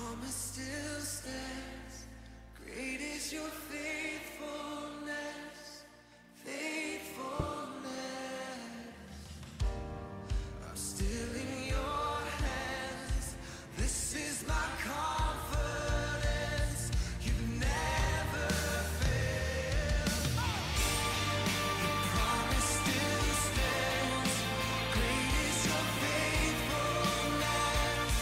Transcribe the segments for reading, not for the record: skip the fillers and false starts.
promise still stands. Great is your faithfulness, faithfulness. I'm still in your hands. This is my confidence. You've never failed. Your promise still stands. Great is your faithfulness,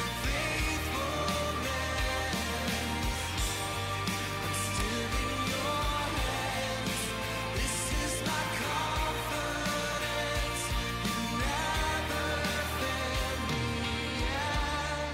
faithfulness. I'm still in your hands. This is my confidence. You never failed me yet.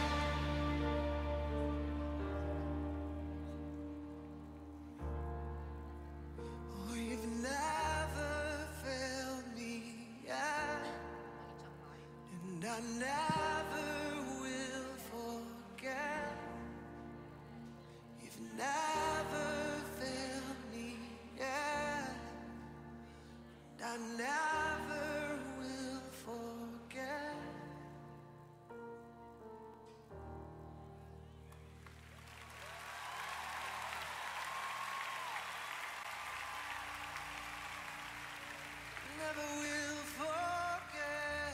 Oh, you've never failed me yet. And I never will forget. You've never failed me yet. And I never will forget. Never will forget.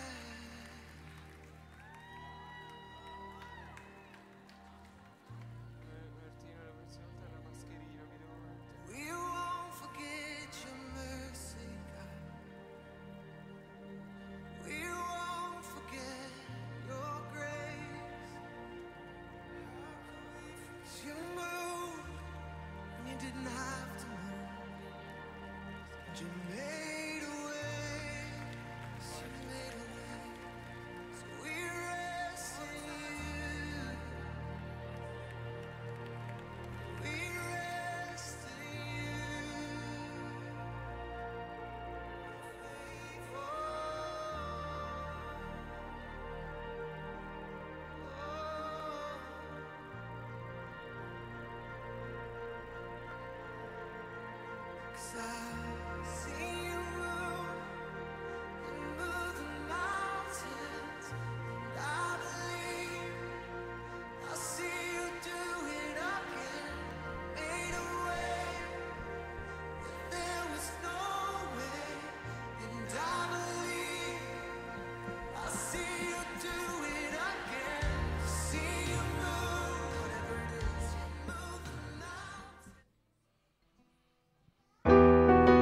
Martino, la prossima volta la mascherina mi devo mettere. We won't forget your mercy, God. We won't forget your grace. 'Cause you moved when you didn't have to move. And you made a way. Yes, you made a way. So we rest in you. We rest in you. Faithful. Cause I've seen you move the mountains, and I believe I'll see you do it again. Made a way when there was no way, and I believe I'll see you do it again. See you move, whatever it is, you move the mountains.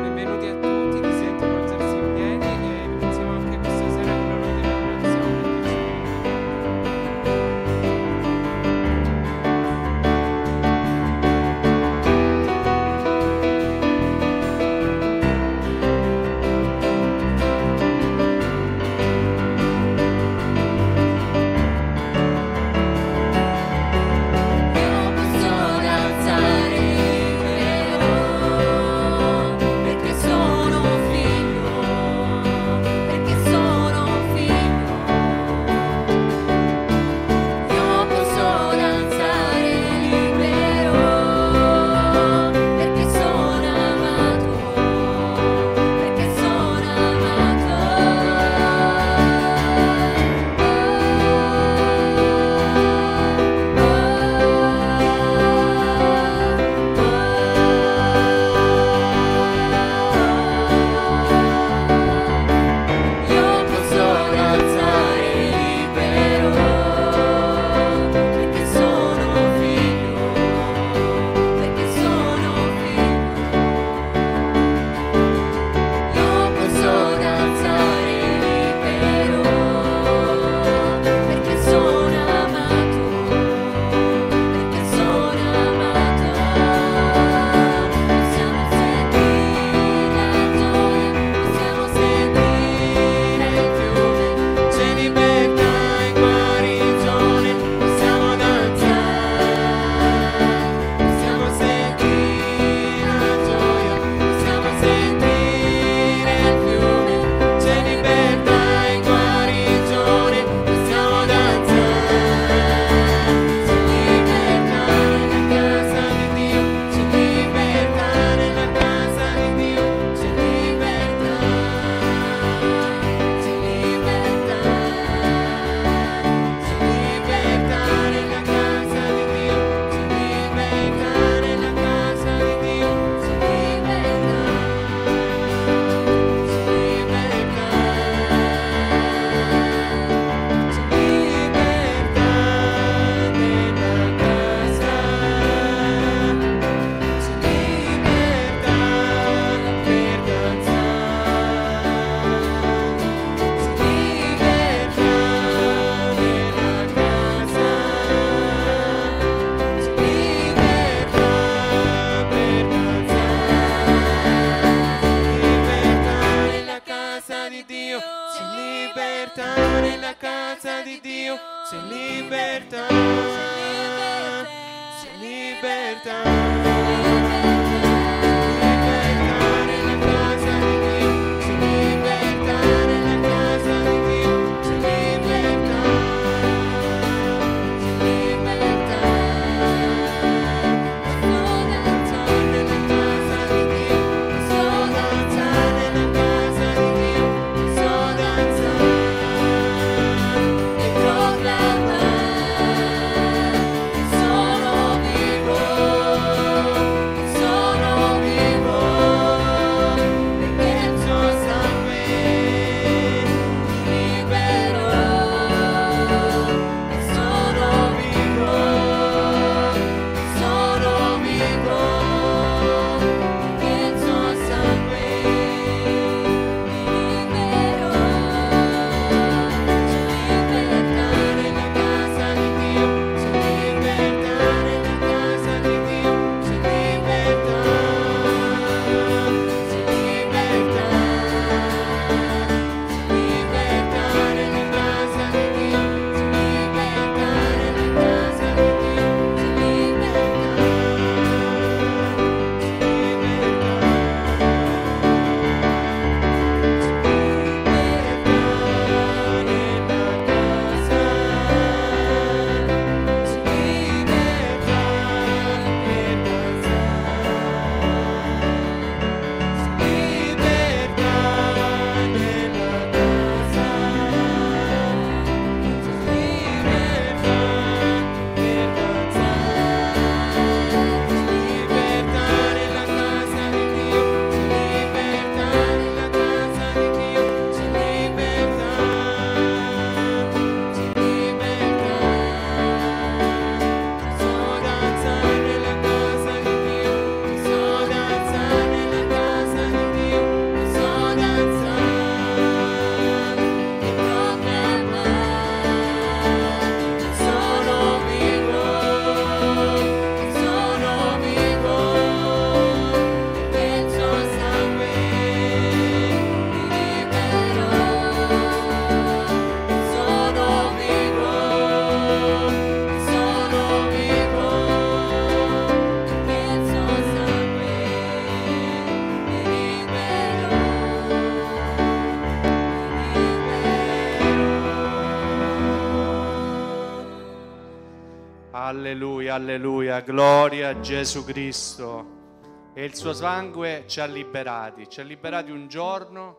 Alleluia, alleluia, gloria a Gesù Cristo. E il suo sangue ci ha liberati un giorno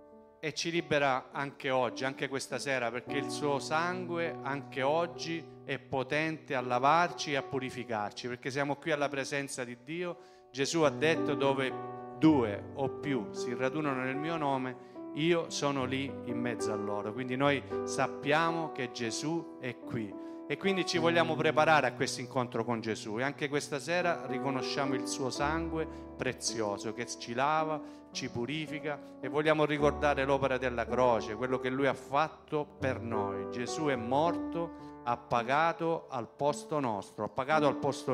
e ci libera anche oggi, anche questa sera, perché il suo sangue anche oggi è potente a lavarci e a purificarci, perché siamo qui alla presenza di Dio. Gesù ha detto: dove 2 o più si radunano nel mio nome, io sono lì in mezzo a loro. Quindi noi sappiamo che Gesù è qui e quindi ci vogliamo preparare a questo incontro con Gesù, e anche questa sera riconosciamo il suo sangue prezioso che ci lava, ci purifica, e vogliamo ricordare l'opera della croce, quello che Lui ha fatto per noi. Gesù è morto, ha pagato al posto nostro, ha pagato al posto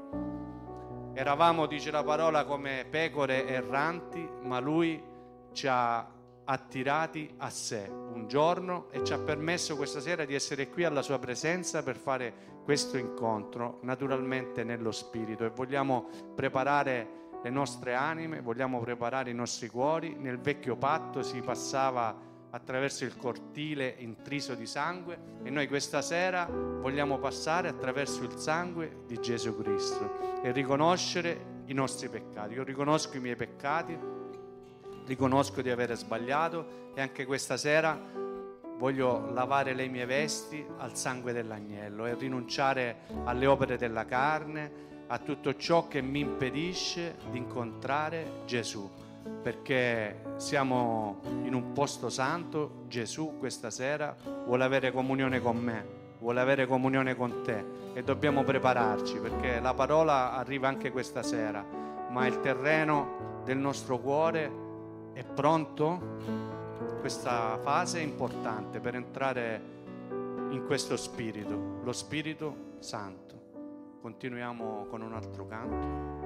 mio. Eravamo, dice la parola, come pecore erranti, ma Lui ci ha attirati a sé un giorno e ci ha permesso questa sera di essere qui alla sua presenza per fare questo incontro, naturalmente nello Spirito, e vogliamo preparare le nostre anime, vogliamo preparare i nostri cuori. Nel vecchio patto si passava attraverso il cortile intriso di sangue, e noi questa sera vogliamo passare attraverso il sangue di Gesù Cristo e riconoscere i nostri peccati. Io riconosco i miei peccati, riconosco di aver sbagliato, e anche questa sera voglio lavare le mie vesti al sangue dell'agnello e rinunciare alle opere della carne, a tutto ciò che mi impedisce di incontrare Gesù, perché siamo in un posto santo. Gesù questa sera vuole avere comunione con me, vuole avere comunione con te, e dobbiamo prepararci, perché la parola arriva anche questa sera, ma il terreno del nostro cuore è pronto? Questa fase è importante per entrare in questo Spirito, lo Spirito Santo. Continuiamo con un altro canto.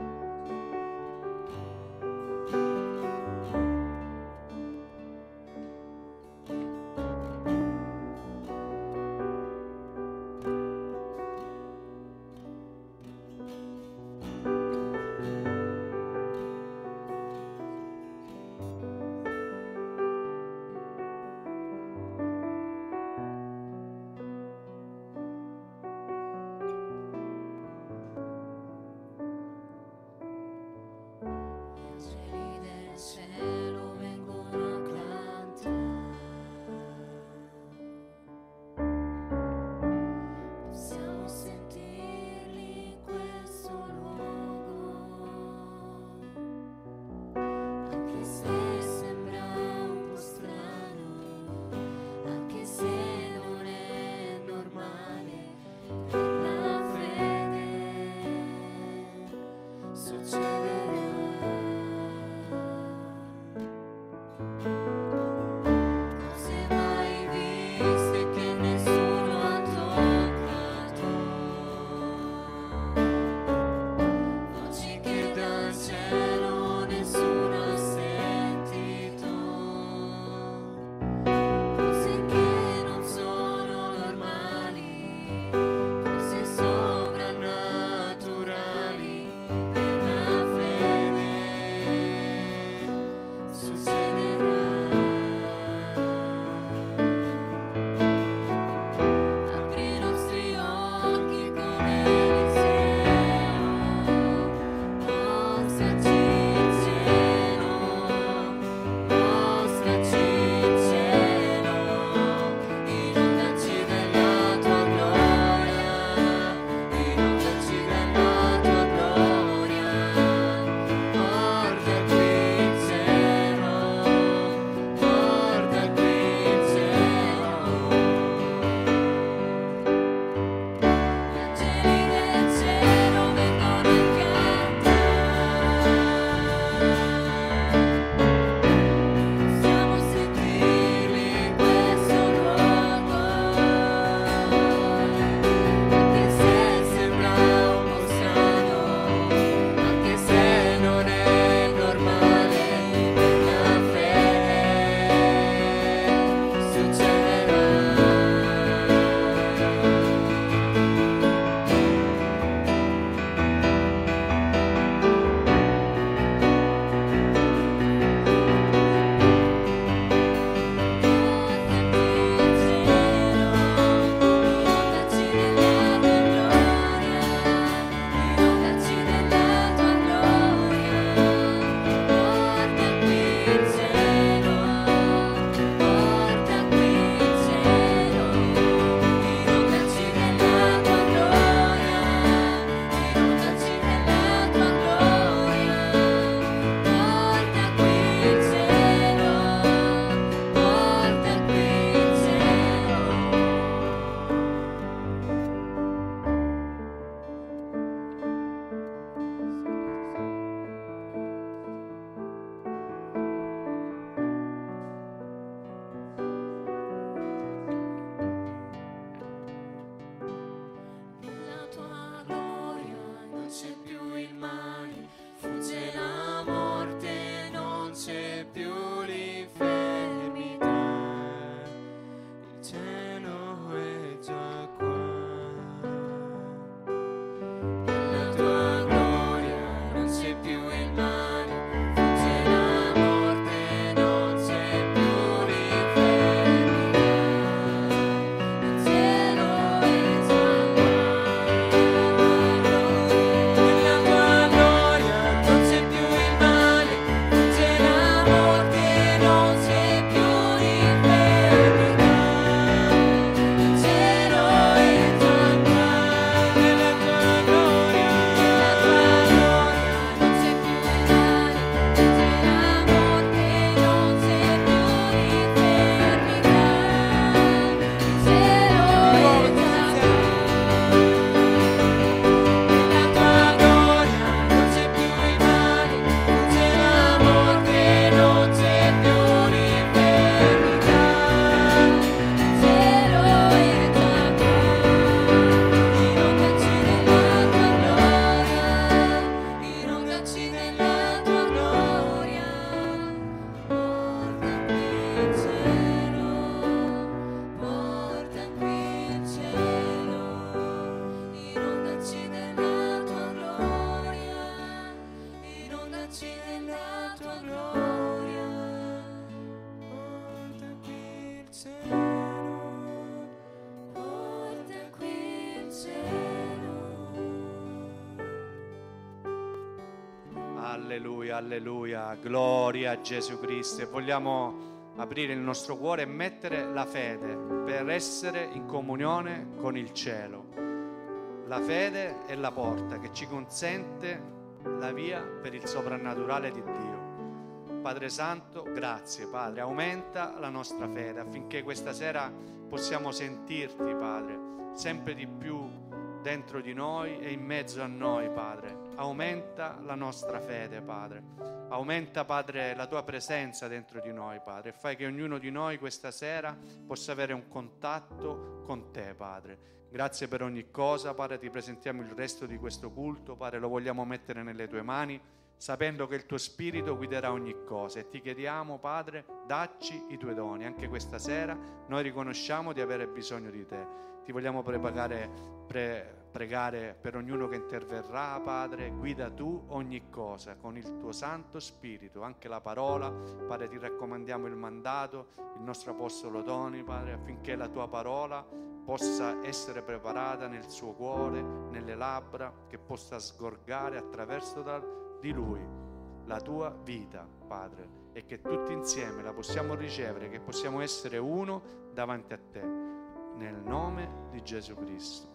Alleluia, alleluia, gloria a Gesù Cristo. E vogliamo aprire il nostro cuore e mettere la fede per essere in comunione con il cielo. La fede è la porta che ci consente la via per il soprannaturale di Dio. Padre Santo, grazie Padre, aumenta la nostra fede affinché questa sera possiamo sentirti, Padre, sempre di più dentro di noi e in mezzo a noi, Padre. Aumenta la nostra fede, Padre. Aumenta, Padre, la tua presenza dentro di noi, Padre. Fai che ognuno di noi questa sera possa avere un contatto con te, Padre. Grazie per ogni cosa, Padre. Ti presentiamo il resto di questo culto, Padre. Lo vogliamo mettere nelle tue mani, sapendo che il tuo Spirito guiderà ogni cosa. E ti chiediamo, Padre, dacci i tuoi doni. Anche questa sera noi riconosciamo di avere bisogno di te. Ti vogliamo pregare per ognuno che interverrà, Padre. Guida tu ogni cosa con il tuo Santo Spirito, anche la parola. Padre, ti raccomandiamo il mandato, il nostro Apostolo Toni, Padre, affinché la tua parola possa essere preparata nel suo cuore, nelle labbra, che possa sgorgare attraverso di lui la tua vita, Padre, e che tutti insieme la possiamo ricevere, che possiamo essere uno davanti a te, nel nome di Gesù Cristo.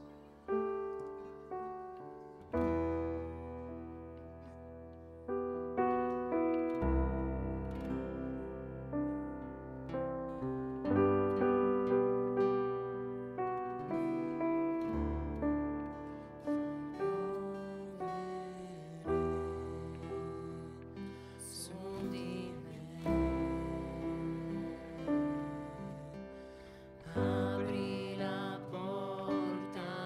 Apri la porta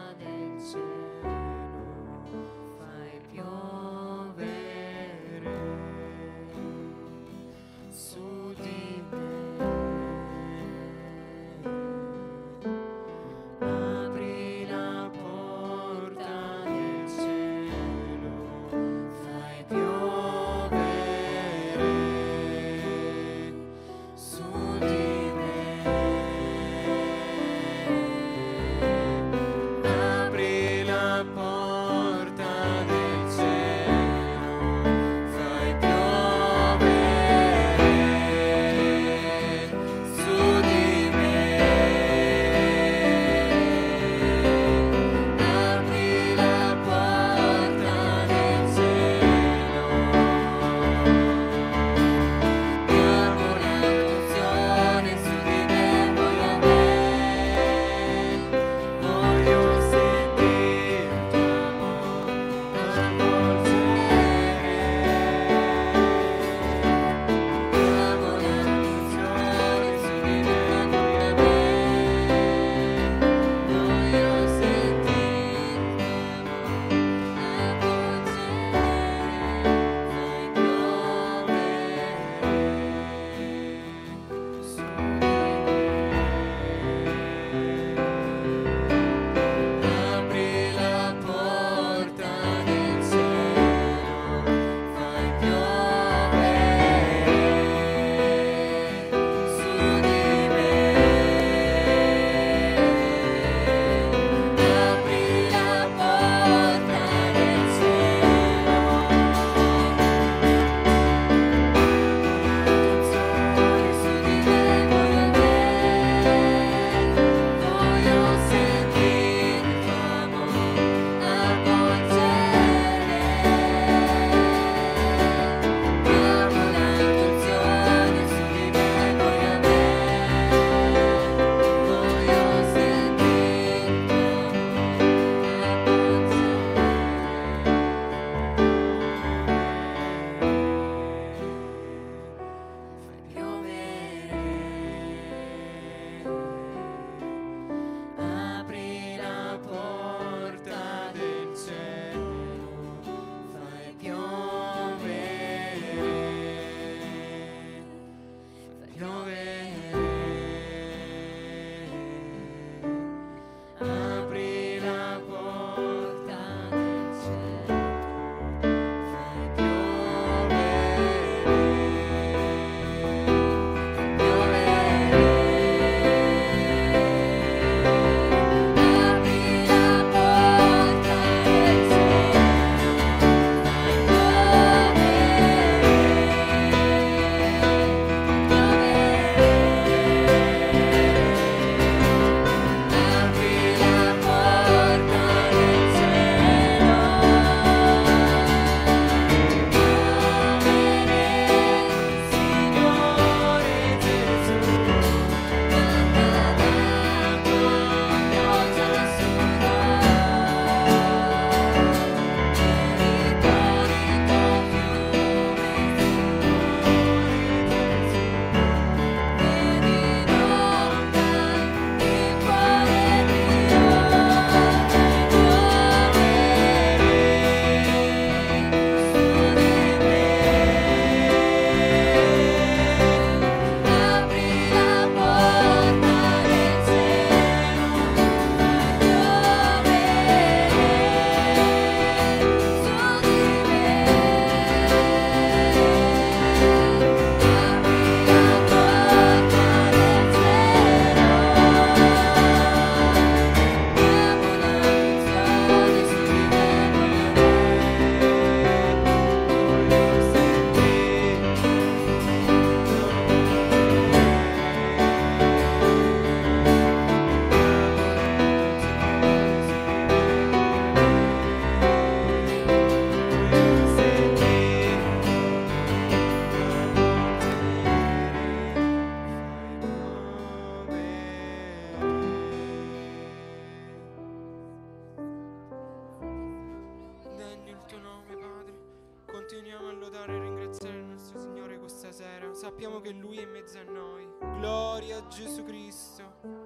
torniamo a lodare e ringraziare il nostro Signore questa sera. Sappiamo che Lui è in mezzo a noi. Gloria a Gesù Cristo.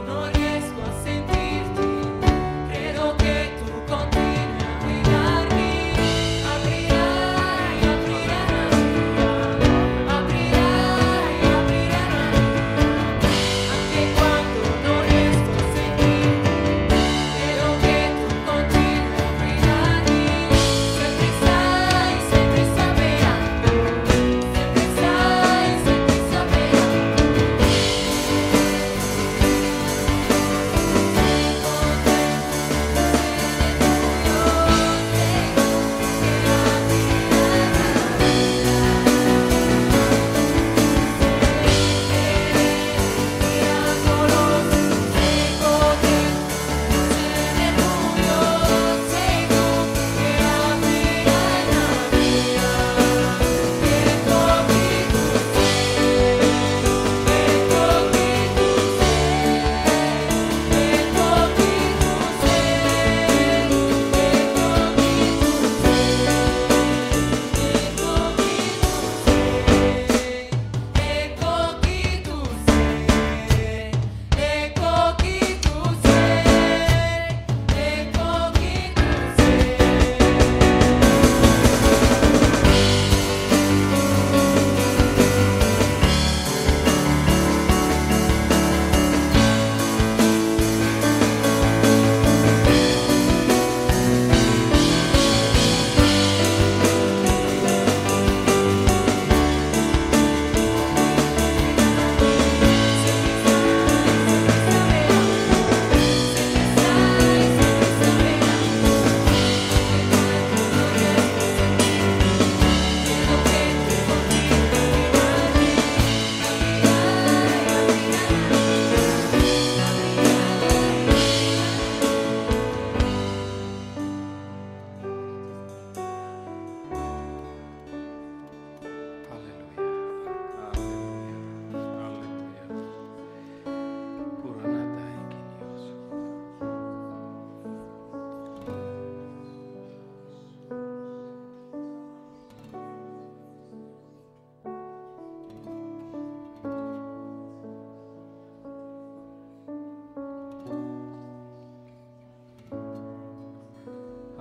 Guidarmi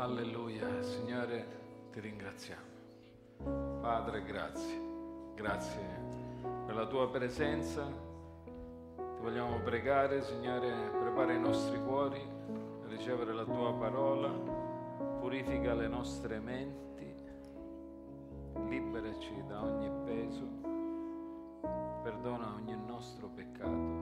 Alleluia, Signore, ti ringraziamo. Padre, grazie. Grazie per la tua presenza. Ti vogliamo pregare, Signore, prepara i nostri cuori a ricevere la tua parola, purifica le nostre menti, liberaci da ogni peso, perdona ogni nostro peccato.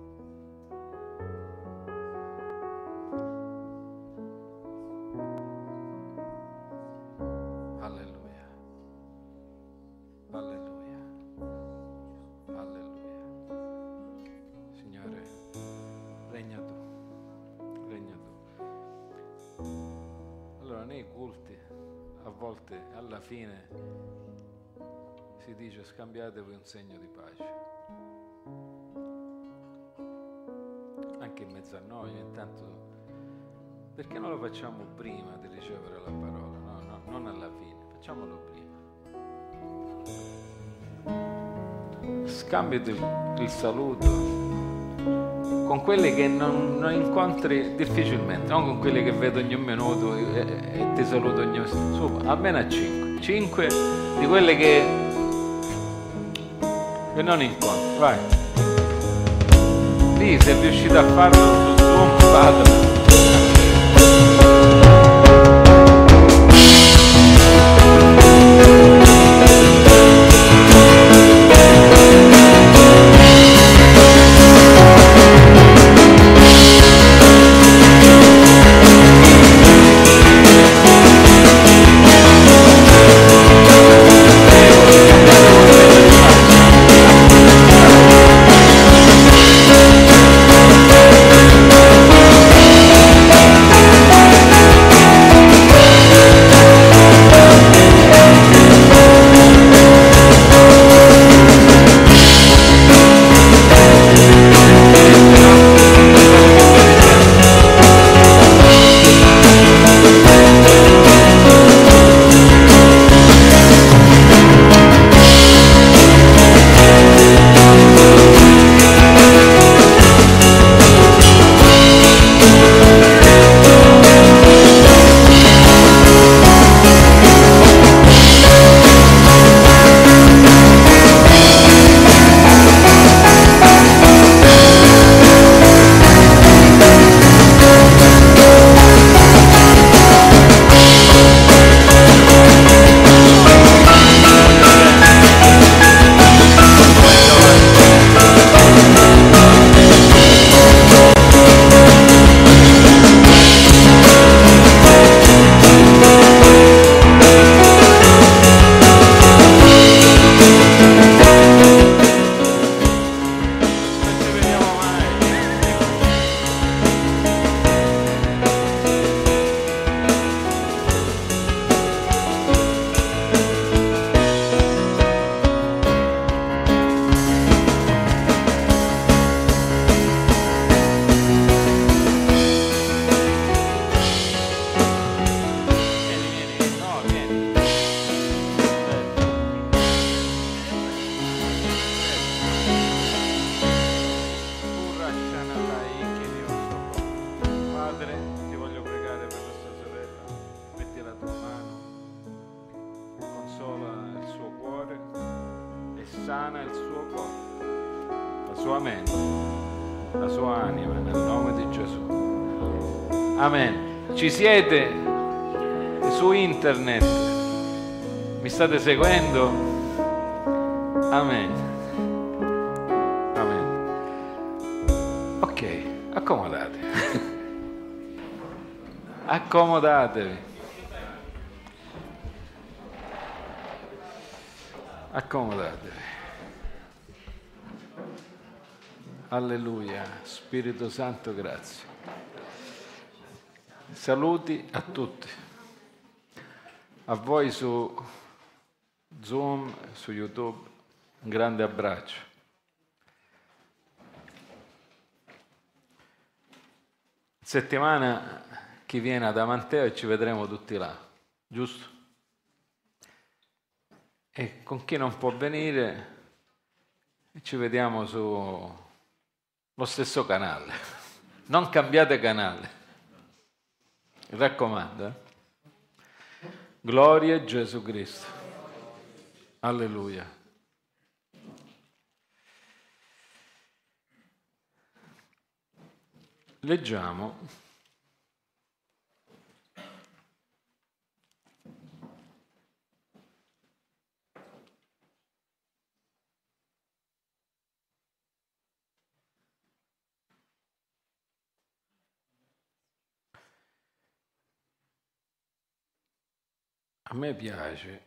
Alla fine si dice: scambiatevi un segno di pace. Anche in mezzo a noi, intanto, perché non lo facciamo prima di ricevere la parola? No, non alla fine, facciamolo prima. Scambiati il saluto con quelli che non incontri difficilmente, non con quelli che vedo ogni minuto e ti saluto ogni su, almeno a 5 di quelle che non incontri, vai. Lì sei riuscito a farlo su Zoom, vado. sana il suo corpo, la sua mente, la sua anima, nel nome di Gesù. Amen. Ci siete su internet? Mi state seguendo? Amen. Amen. Ok, accomodatevi. Accomodatevi. Accomodatevi. Alleluia. Spirito Santo, grazie. Saluti a tutti. A voi su Zoom, su YouTube, un grande abbraccio. Settimana chi viene ad Amanteo e ci vedremo tutti là, giusto? E con chi non può venire ci vediamo su lo stesso canale. Non cambiate canale, mi raccomando. Gloria a Gesù Cristo. Alleluia. Leggiamo a me piace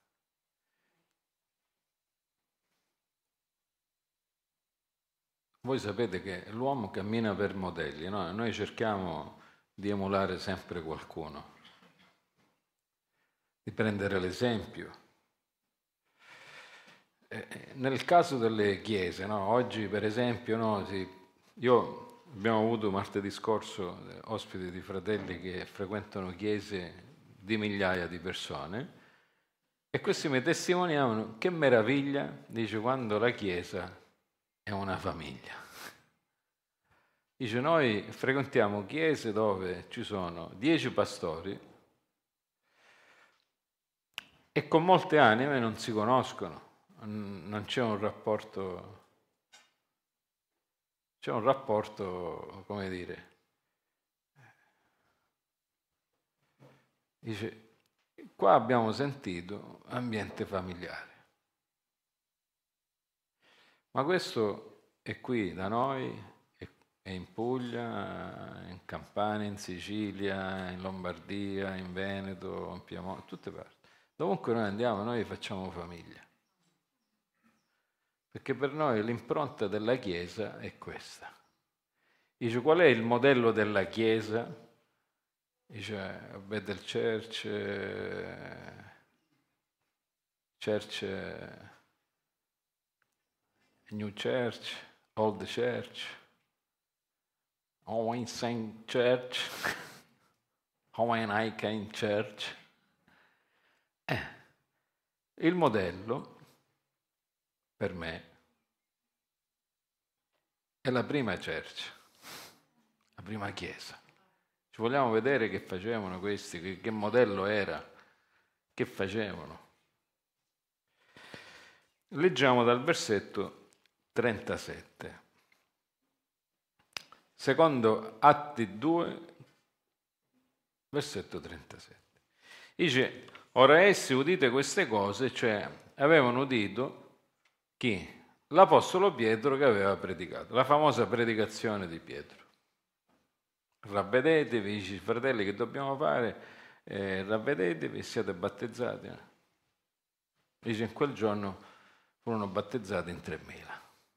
voi sapete che l'uomo cammina per modelli, no? Noi cerchiamo di emulare sempre qualcuno, di prendere l'esempio. Nel caso delle chiese, no? Oggi per esempio, no? Abbiamo avuto martedì scorso ospiti di fratelli che frequentano chiese di migliaia di persone e questi mi testimoniavano che meraviglia, dice, quando la chiesa è una famiglia. Dice, noi frequentiamo chiese dove ci sono 10 pastori e con molte anime non si conoscono, non c'è un rapporto, come dire, dice, qua abbiamo sentito ambiente familiare. Ma questo è qui da noi, è in Puglia, in Campania, in Sicilia, in Lombardia, in Veneto, in Piemonte, tutte parti. Dovunque noi andiamo, noi facciamo famiglia. Perché per noi l'impronta della Chiesa è questa. Dice, qual è il modello della Chiesa? Dice, Bethel Church, New Church, Old Church, Owen Saint Church, Owen Icahn Church. Il modello, per me, è la prima church, la prima chiesa. Ci vogliamo vedere che facevano questi, che modello era, che facevano. Leggiamo dal versetto 37. Secondo Atti 2, versetto 37. Dice, ora essi udite queste cose, cioè avevano udito chi? L'Apostolo Pietro che aveva predicato, la famosa predicazione di Pietro. Ravvedetevi, dice, fratelli, che dobbiamo fare? Ravvedetevi e siate battezzati. Dice, in quel giorno furono battezzati in 3.000.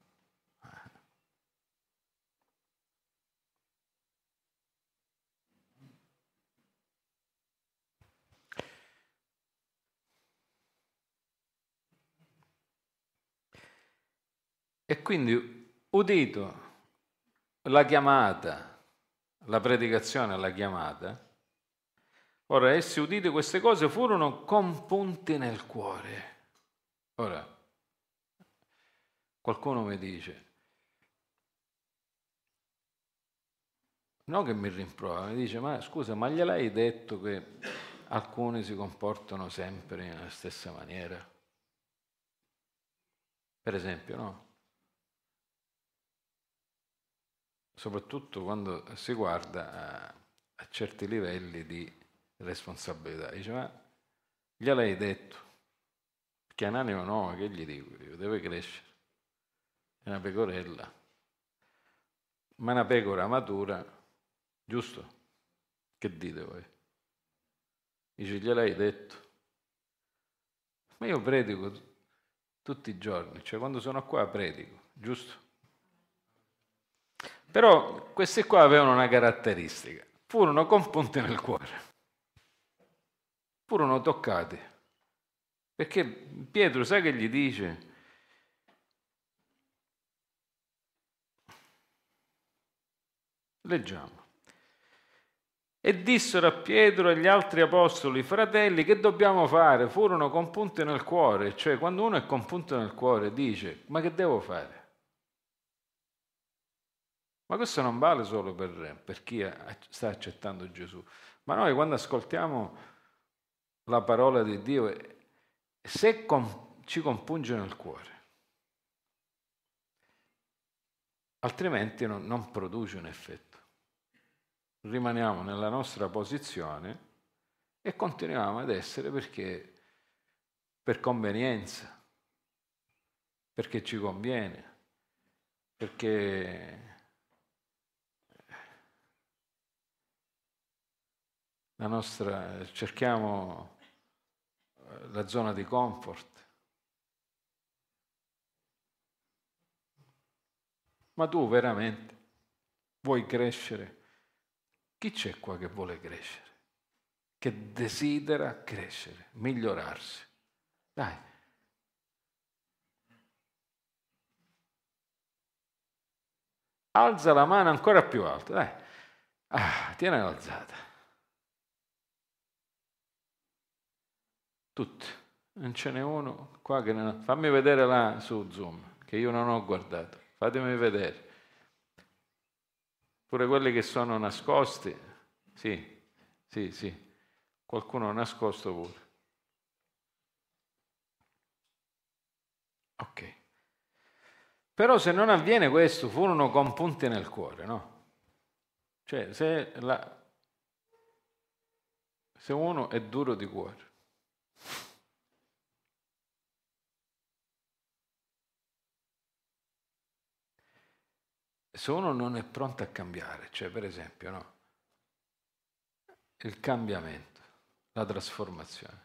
E quindi, udito la chiamata, la predicazione alla chiamata, ora essi udite queste cose furono compunti nel cuore. Ora, qualcuno mi dice, no che mi rimprovera, mi dice, ma scusa, ma gliel'hai detto che alcuni si comportano sempre nella stessa maniera? Per esempio, no? Soprattutto quando si guarda a certi livelli di responsabilità. Dice, ma gliel'hai detto? Perché è un'anima nuova, che gli dico io? Deve crescere. È una pecorella. Ma una pecora matura, giusto? Che dite voi? Dice, gliel'hai detto? Ma io predico tutti i giorni, cioè quando sono qua predico, giusto? Però questi qua avevano una caratteristica, furono compunti nel cuore, furono toccati, perché Pietro sai che gli dice? Leggiamo. E dissero a Pietro e agli altri apostoli, fratelli, che dobbiamo fare? Furono compunti nel cuore, cioè quando uno è compunto nel cuore dice, ma che devo fare? Ma questo non vale solo per chi sta accettando Gesù, ma noi quando ascoltiamo la parola di Dio, se ci compunge nel cuore, altrimenti non produce un effetto. Rimaniamo nella nostra posizione e continuiamo ad essere perché per convenienza, perché ci conviene, perché cerchiamo la zona di comfort. Ma tu veramente vuoi crescere? Chi c'è qua che vuole crescere? Che desidera crescere, migliorarsi? Dai. Alza la mano ancora più alta, dai. Tienila alzata. Tutti. Non ce n'è uno qua che non... Fammi vedere là su Zoom, che io non ho guardato. Fatemi vedere. Pure quelli che sono nascosti. Sì. Qualcuno nascosto pure. Ok. Però se non avviene questo, furono compunti nel cuore, no? Cioè, se uno è duro di cuore, se uno non è pronto a cambiare, cioè per esempio, no? Il cambiamento, la trasformazione.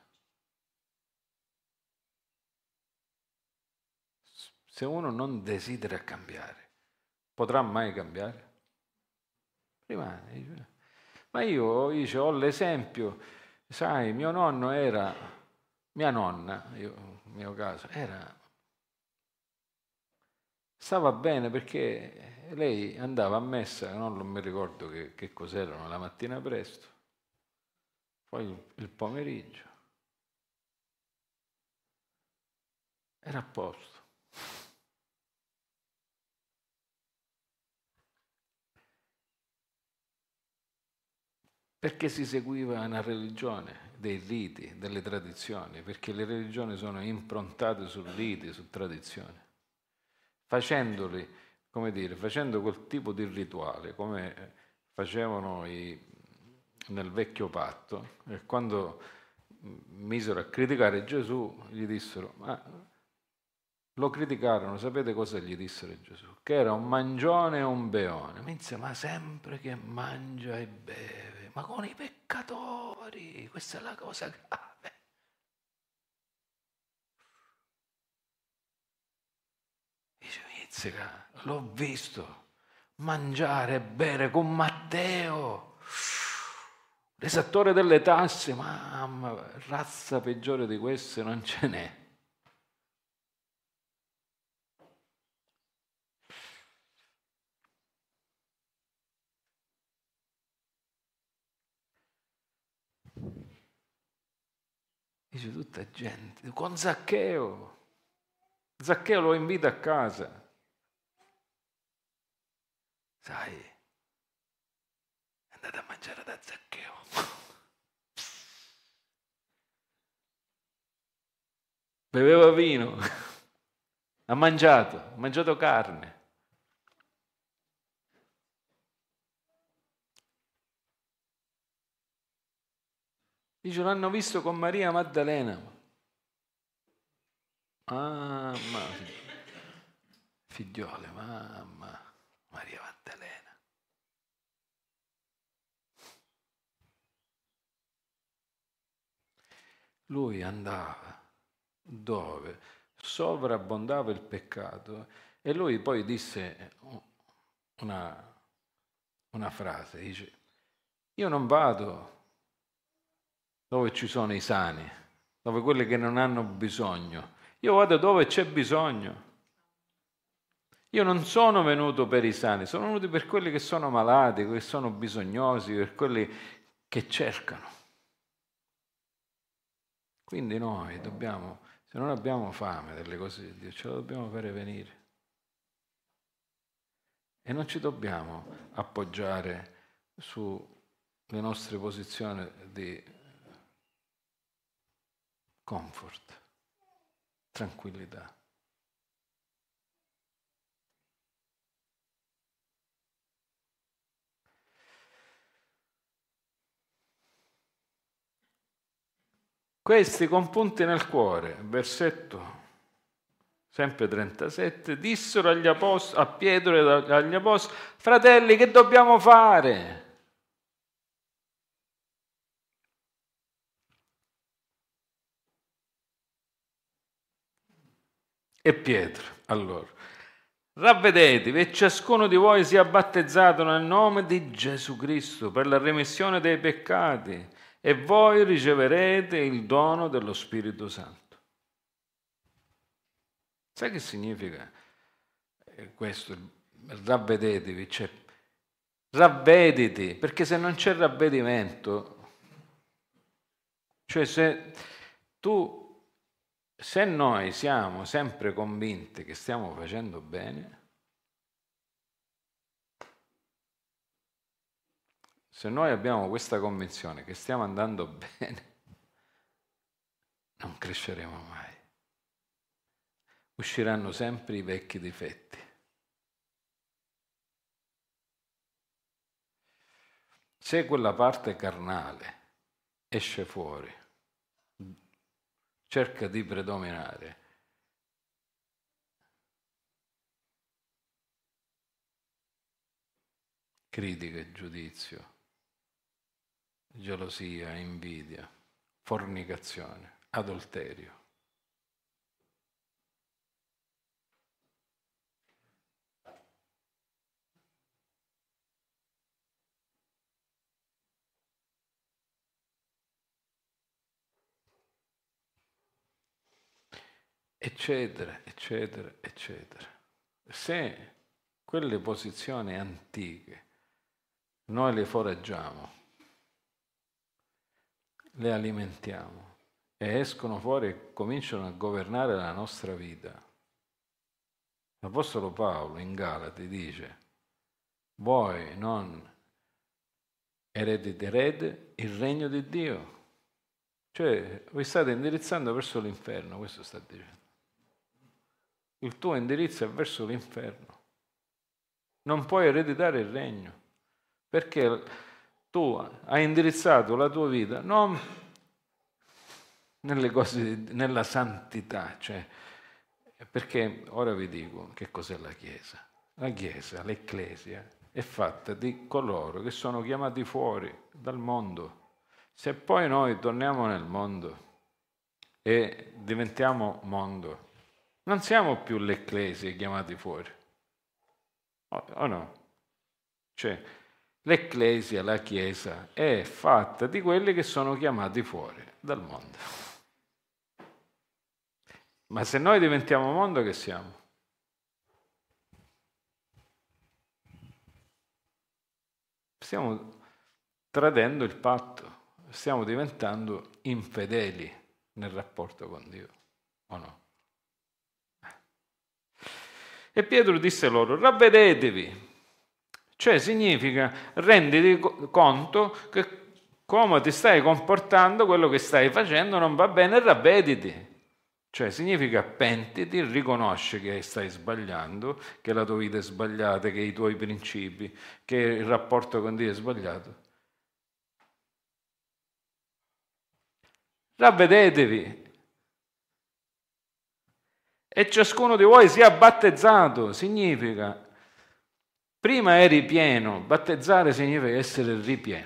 Se uno non desidera cambiare, potrà mai cambiare? Rimane. Ma io ho l'esempio, sai, mia nonna, nel mio caso, stava bene perché lei andava a messa, non mi ricordo che cos'erano, la mattina presto, poi il pomeriggio, era a posto. Perché si seguiva una religione, dei riti, delle tradizioni, perché le religioni sono improntate su riti, su tradizioni. Facendo quel tipo di rituale, come facevano nel vecchio patto, e quando misero a criticare Gesù, gli dissero, ma lo criticarono, sapete cosa gli dissero a Gesù? Che era un mangione e un beone. Ma sempre che mangia e beve, ma con i peccatori, questa è la cosa grave. Dice, Mizzica, l'ho visto mangiare e bere con Matteo, l'esattore delle tasse, mamma, razza peggiore di queste non ce n'è. Dice tutta gente, con Zaccheo lo invita a casa. Sai, andate a mangiare da Zaccheo. Beveva vino, ha mangiato carne. Dice, l'hanno visto con Maria Maddalena. Mamma, figliole, mamma, Maria Maddalena. Lui andava dove sovrabbondava il peccato e lui poi disse una frase, dice, io non vado dove ci sono i sani, dove quelli che non hanno bisogno. Io vado dove c'è bisogno. Io non sono venuto per i sani, sono venuto per quelli che sono malati, che sono bisognosi, per quelli che cercano. Quindi noi dobbiamo, se non abbiamo fame delle cose di Dio, ce la dobbiamo fare venire. E non ci dobbiamo appoggiare sulle nostre posizioni di comfort, tranquillità. Questi con punti nel cuore, versetto sempre 37, dissero a Pietro e agli apostoli: fratelli, che dobbiamo fare? E Pietro, allora, ravvedetevi e ciascuno di voi sia battezzato nel nome di Gesù Cristo per la remissione dei peccati e voi riceverete il dono dello Spirito Santo. Sai che significa questo? Ravvedetevi, cioè ravvediti, perché se non c'è ravvedimento, cioè se noi siamo sempre convinti che stiamo facendo bene, se noi abbiamo questa convinzione che stiamo andando bene, non cresceremo mai. Usciranno sempre i vecchi difetti. Se quella parte carnale esce fuori, cerca di predominare, critica, giudizio, gelosia, invidia, fornicazione, adulterio. Eccetera, eccetera, eccetera. Se quelle posizioni antiche noi le foraggiamo, le alimentiamo e escono fuori e cominciano a governare la nostra vita. L'Apostolo Paolo in Galati dice: voi non erediterete il regno di Dio. Cioè, vi state indirizzando verso l'inferno, questo sta dicendo. Il tuo indirizzo è verso l'inferno. Non puoi ereditare il regno, perché tu hai indirizzato la tua vita non nelle cose, nella santità, cioè, perché ora vi dico che cos'è la Chiesa. La Chiesa, l'Ecclesia, è fatta di coloro che sono chiamati fuori dal mondo. Se poi noi torniamo nel mondo e diventiamo mondo, non siamo più l'Ecclesia chiamati fuori, o no? Cioè, l'Ecclesia, la Chiesa, è fatta di quelli che sono chiamati fuori dal mondo. Ma se noi diventiamo mondo, che siamo? Stiamo tradendo il patto, stiamo diventando infedeli nel rapporto con Dio, o no? E Pietro disse loro: ravvedetevi, cioè significa renditi conto che come ti stai comportando, quello che stai facendo non va bene, ravvediti. Cioè significa pentiti, riconosci che stai sbagliando, che la tua vita è sbagliata, che i tuoi principi, che il rapporto con Dio è sbagliato. Ravvedetevi. E ciascuno di voi sia battezzato, significa, prima eri pieno, battezzare significa essere ripieno.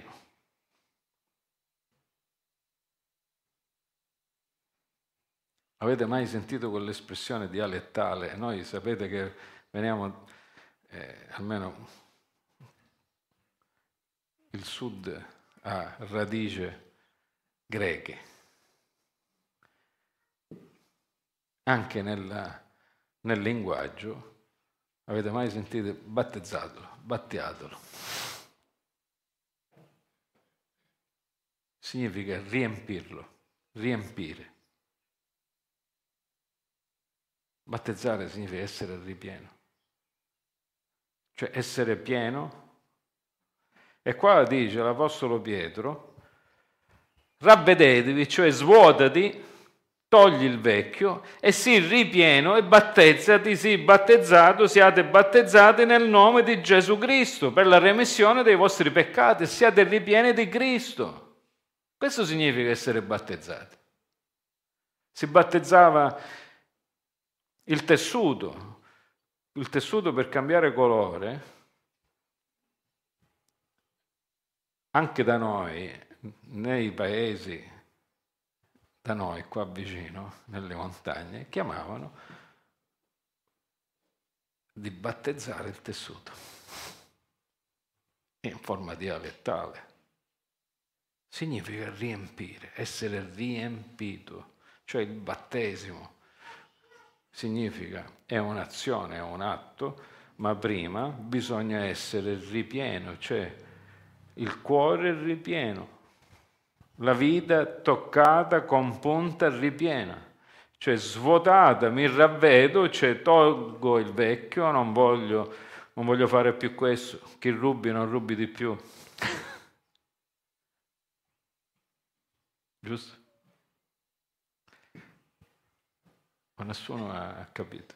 Avete mai sentito quell'espressione dialettale? Noi sapete che veniamo, almeno il sud ha radice greche. Anche nel linguaggio, avete mai sentito battezzatelo, battiatelo? Significa riempirlo, riempire. Battezzare significa essere ripieno. Cioè essere pieno. E qua dice l'Apostolo Pietro: ravvedetevi, cioè svuotati togli il vecchio e sii ripieno e battezzati, sii battezzato, siate battezzati nel nome di Gesù Cristo per la remissione dei vostri peccati e siate ripieni di Cristo. Questo significa essere battezzati. Si battezzava il tessuto per cambiare colore. Anche da noi, nei paesi, da noi qua vicino, nelle montagne, chiamavano di battezzare il tessuto in forma dialettale. Significa riempire, essere riempito, cioè il battesimo significa, è un'azione, è un atto, ma prima bisogna essere ripieno, cioè il cuore ripieno, la vita toccata, compunta, ripiena, cioè svuotata, mi ravvedo, cioè tolgo il vecchio, non voglio fare più questo, chi rubi non rubi di più. Giusto? Ma nessuno ha capito.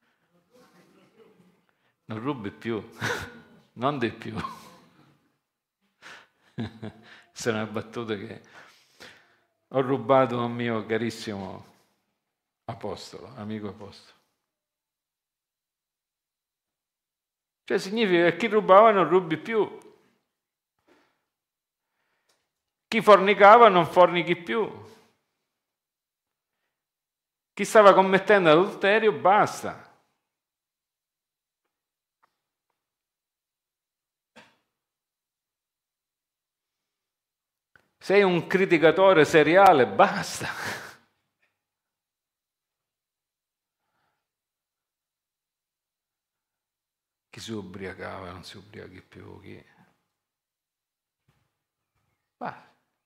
Non rubi più, non di più. Questa è una battuta che ho rubato a un mio carissimo apostolo, amico apostolo. Cioè significa che chi rubava non rubi più. Chi fornicava non fornichi più. Chi stava commettendo adulterio, basta. Sei un criticatore seriale, basta. Chi si ubriacava non si ubriachi più. Basta.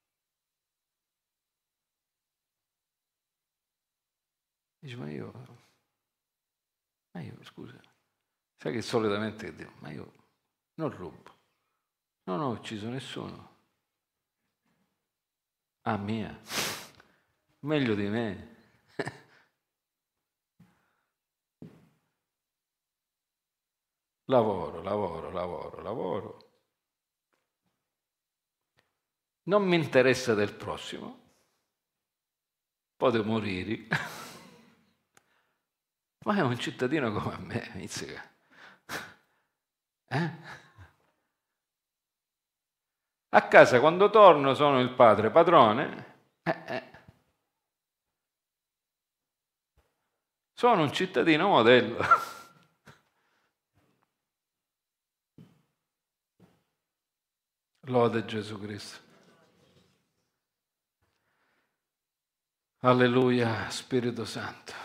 Dice, ma io, scusa, sai che solitamente dico, ma io non rubo, non ho ucciso nessuno. Ah, mia, meglio di me. Lavoro. Non mi interessa del prossimo. Potevo morire. Ma è un cittadino come me, Mizzica. A casa quando torno sono il padre padrone. Sono un cittadino modello. Lode Gesù Cristo. Alleluia, Spirito Santo.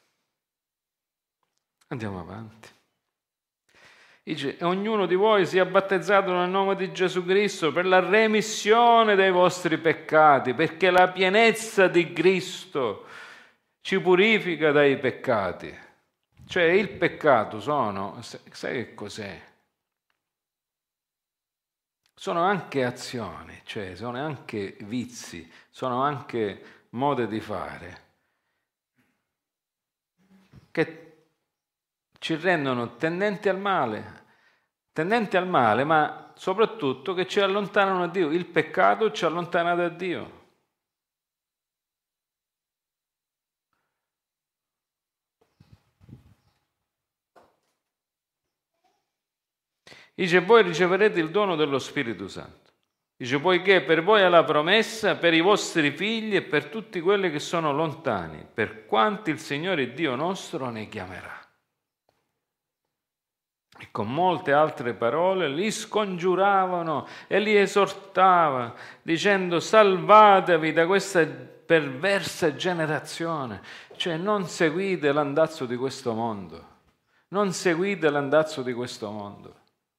Andiamo avanti. Dice, e ognuno di voi sia battezzato nel nome di Gesù Cristo per la remissione dei vostri peccati, perché la pienezza di Cristo ci purifica dai peccati. Cioè il peccato sai che cos'è? Sono anche azioni, cioè sono anche vizi, sono anche modi di fare che ci rendono tendenti al male, ma soprattutto che ci allontanano da Dio. Il peccato ci allontana da Dio. Dice, voi riceverete il dono dello Spirito Santo. Dice, poiché per voi è la promessa, per i vostri figli e per tutti quelli che sono lontani, per quanti il Signore Dio nostro ne chiamerà. E con molte altre parole li scongiuravano e li esortava, dicendo, salvatevi da questa perversa generazione. Cioè non seguite l'andazzo di questo mondo. Non seguite l'andazzo di questo mondo.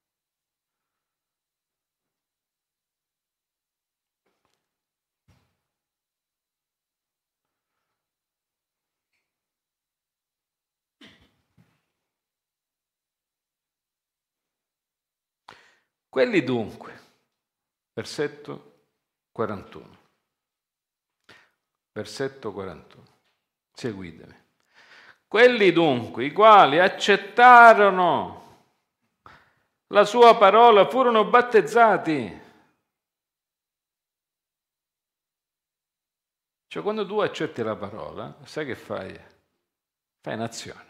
Quelli dunque, versetto 41. Seguitemi. Quelli dunque, i quali accettarono la sua parola, furono battezzati. Cioè, quando tu accetti la parola, sai che fai? Fai un'azione.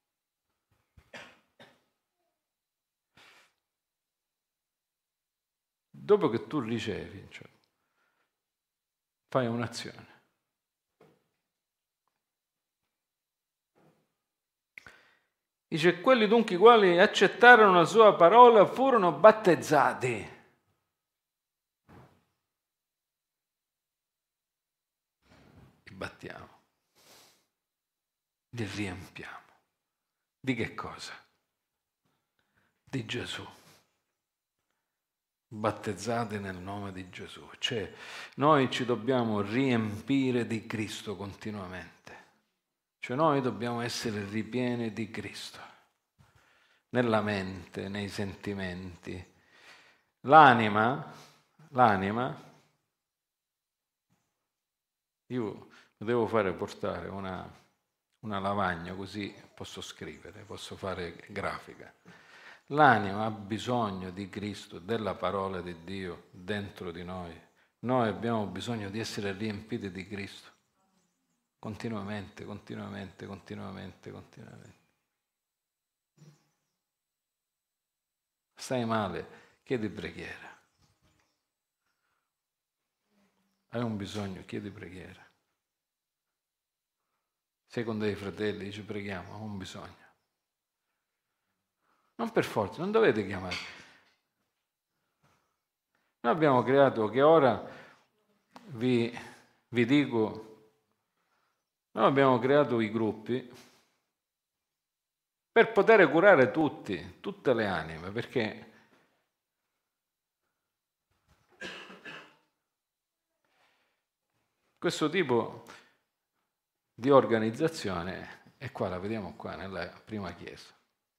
Dopo che tu ricevi, cioè, fai un'azione. Dice, quelli dunque i quali accettarono la sua parola furono battezzati. Li battiamo, li riempiamo. Di che cosa? Di Gesù. Battezzati nel nome di Gesù. Cioè, noi ci dobbiamo riempire di Cristo continuamente. Cioè, noi dobbiamo essere ripieni di Cristo. Nella mente, nei sentimenti. L'anima, io devo fare portare una lavagna, così posso scrivere, posso fare grafica. L'anima ha bisogno di Cristo, della parola di Dio dentro di noi. Noi abbiamo bisogno di essere riempiti di Cristo. Continuamente. Stai male, chiedi preghiera. Hai un bisogno, chiedi preghiera. Sei con dei fratelli, dici preghiamo, ho un bisogno. Non per forza, non dovete chiamare. Noi abbiamo creato, che ora vi dico, noi abbiamo creato i gruppi per poter curare tutte le anime, perché questo tipo di organizzazione, e qua la vediamo qua nella prima chiesa.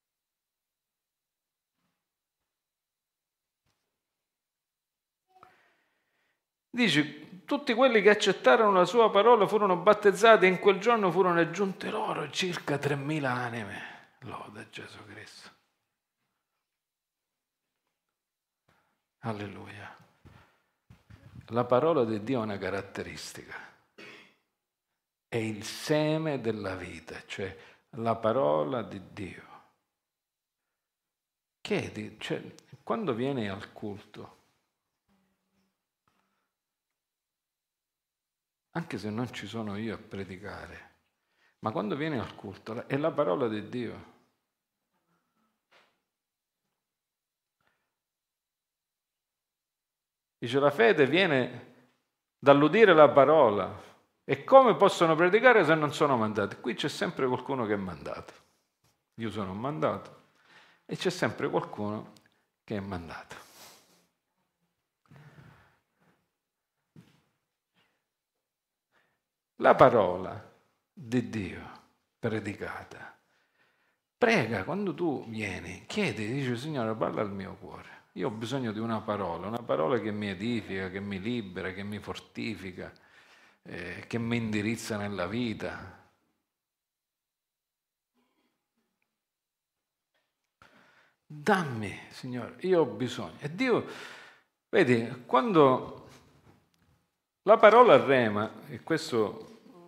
Dice, tutti quelli che accettarono la sua parola furono battezzati e in quel giorno furono aggiunte loro circa 3.000 anime. Loda Gesù Cristo. Alleluia. La parola di Dio è una caratteristica. È il seme della vita, cioè la parola di Dio. Chiedi, cioè, quando vieni al culto, anche se non ci sono io a predicare, ma quando vieni al culto è la parola di Dio. Dice, la fede viene dall'udire la parola. E come possono predicare se non sono mandati? Qui c'è sempre qualcuno che è mandato. Io sono mandato e c'è sempre qualcuno che è mandato. La parola di Dio predicata. Prega, quando tu vieni, chiedi, dici, Signore, parla al mio cuore. Io ho bisogno di una parola che mi edifica, che mi libera, che mi fortifica, che mi indirizza nella vita. Dammi, Signore, io ho bisogno. E Dio, vedi, quando la parola rema, e questo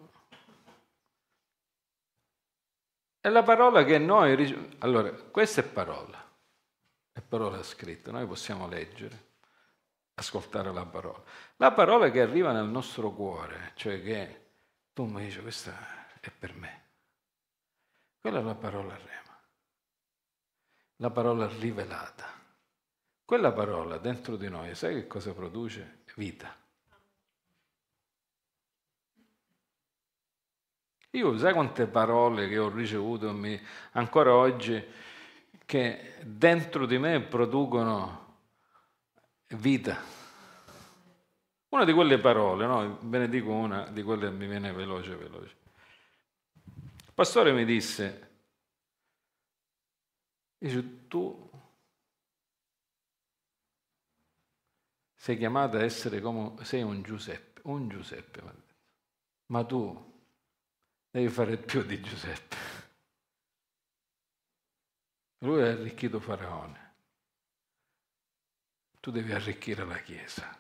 è la parola che noi... Allora, questa è parola scritta, noi possiamo leggere, ascoltare la parola. La parola che arriva nel nostro cuore, cioè che tu mi dici, questa è per me. Quella è la parola rema, la parola rivelata. Quella parola dentro di noi, sai che cosa produce? Vita. Io sai quante parole che ho ricevuto ancora oggi che dentro di me producono vita. Una di quelle parole, no? Ve ne dico una di quelle che mi viene veloce. Il pastore mi dice, tu sei chiamato a essere come, sei un Giuseppe, ma tu devi fare più di Giuseppe. Lui ha arricchito Faraone. Tu devi arricchire la Chiesa.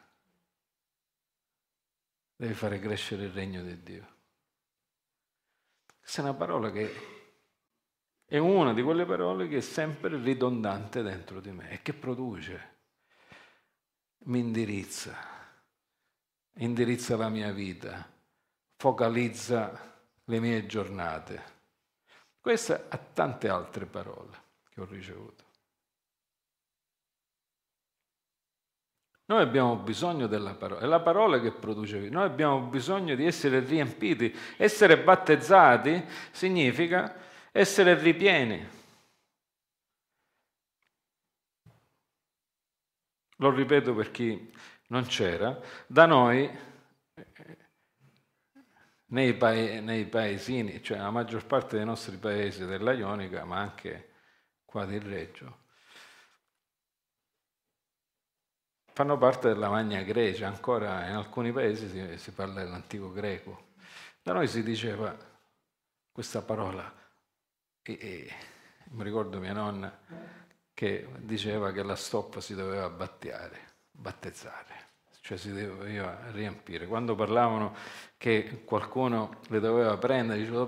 Devi fare crescere il regno di Dio. Questa è una parola che è una di quelle parole che è sempre ridondante dentro di me e che produce, mi indirizza la mia vita, focalizza le mie giornate. Questa ha tante altre parole che ho ricevuto. Noi abbiamo bisogno della parola, è la parola che produce vita. Noi abbiamo bisogno di essere riempiti. Essere battezzati significa essere ripieni. Lo ripeto per chi non c'era, da noi, nei paesini, cioè la maggior parte dei nostri paesi della Ionica, ma anche qua di Reggio, fanno parte della Magna Grecia, ancora in alcuni paesi si parla dell'antico greco. Da noi si diceva questa parola, e mi ricordo mia nonna che diceva che la stoppa si doveva battezzare, cioè si doveva riempire. Quando parlavano che qualcuno le doveva prendere, diceva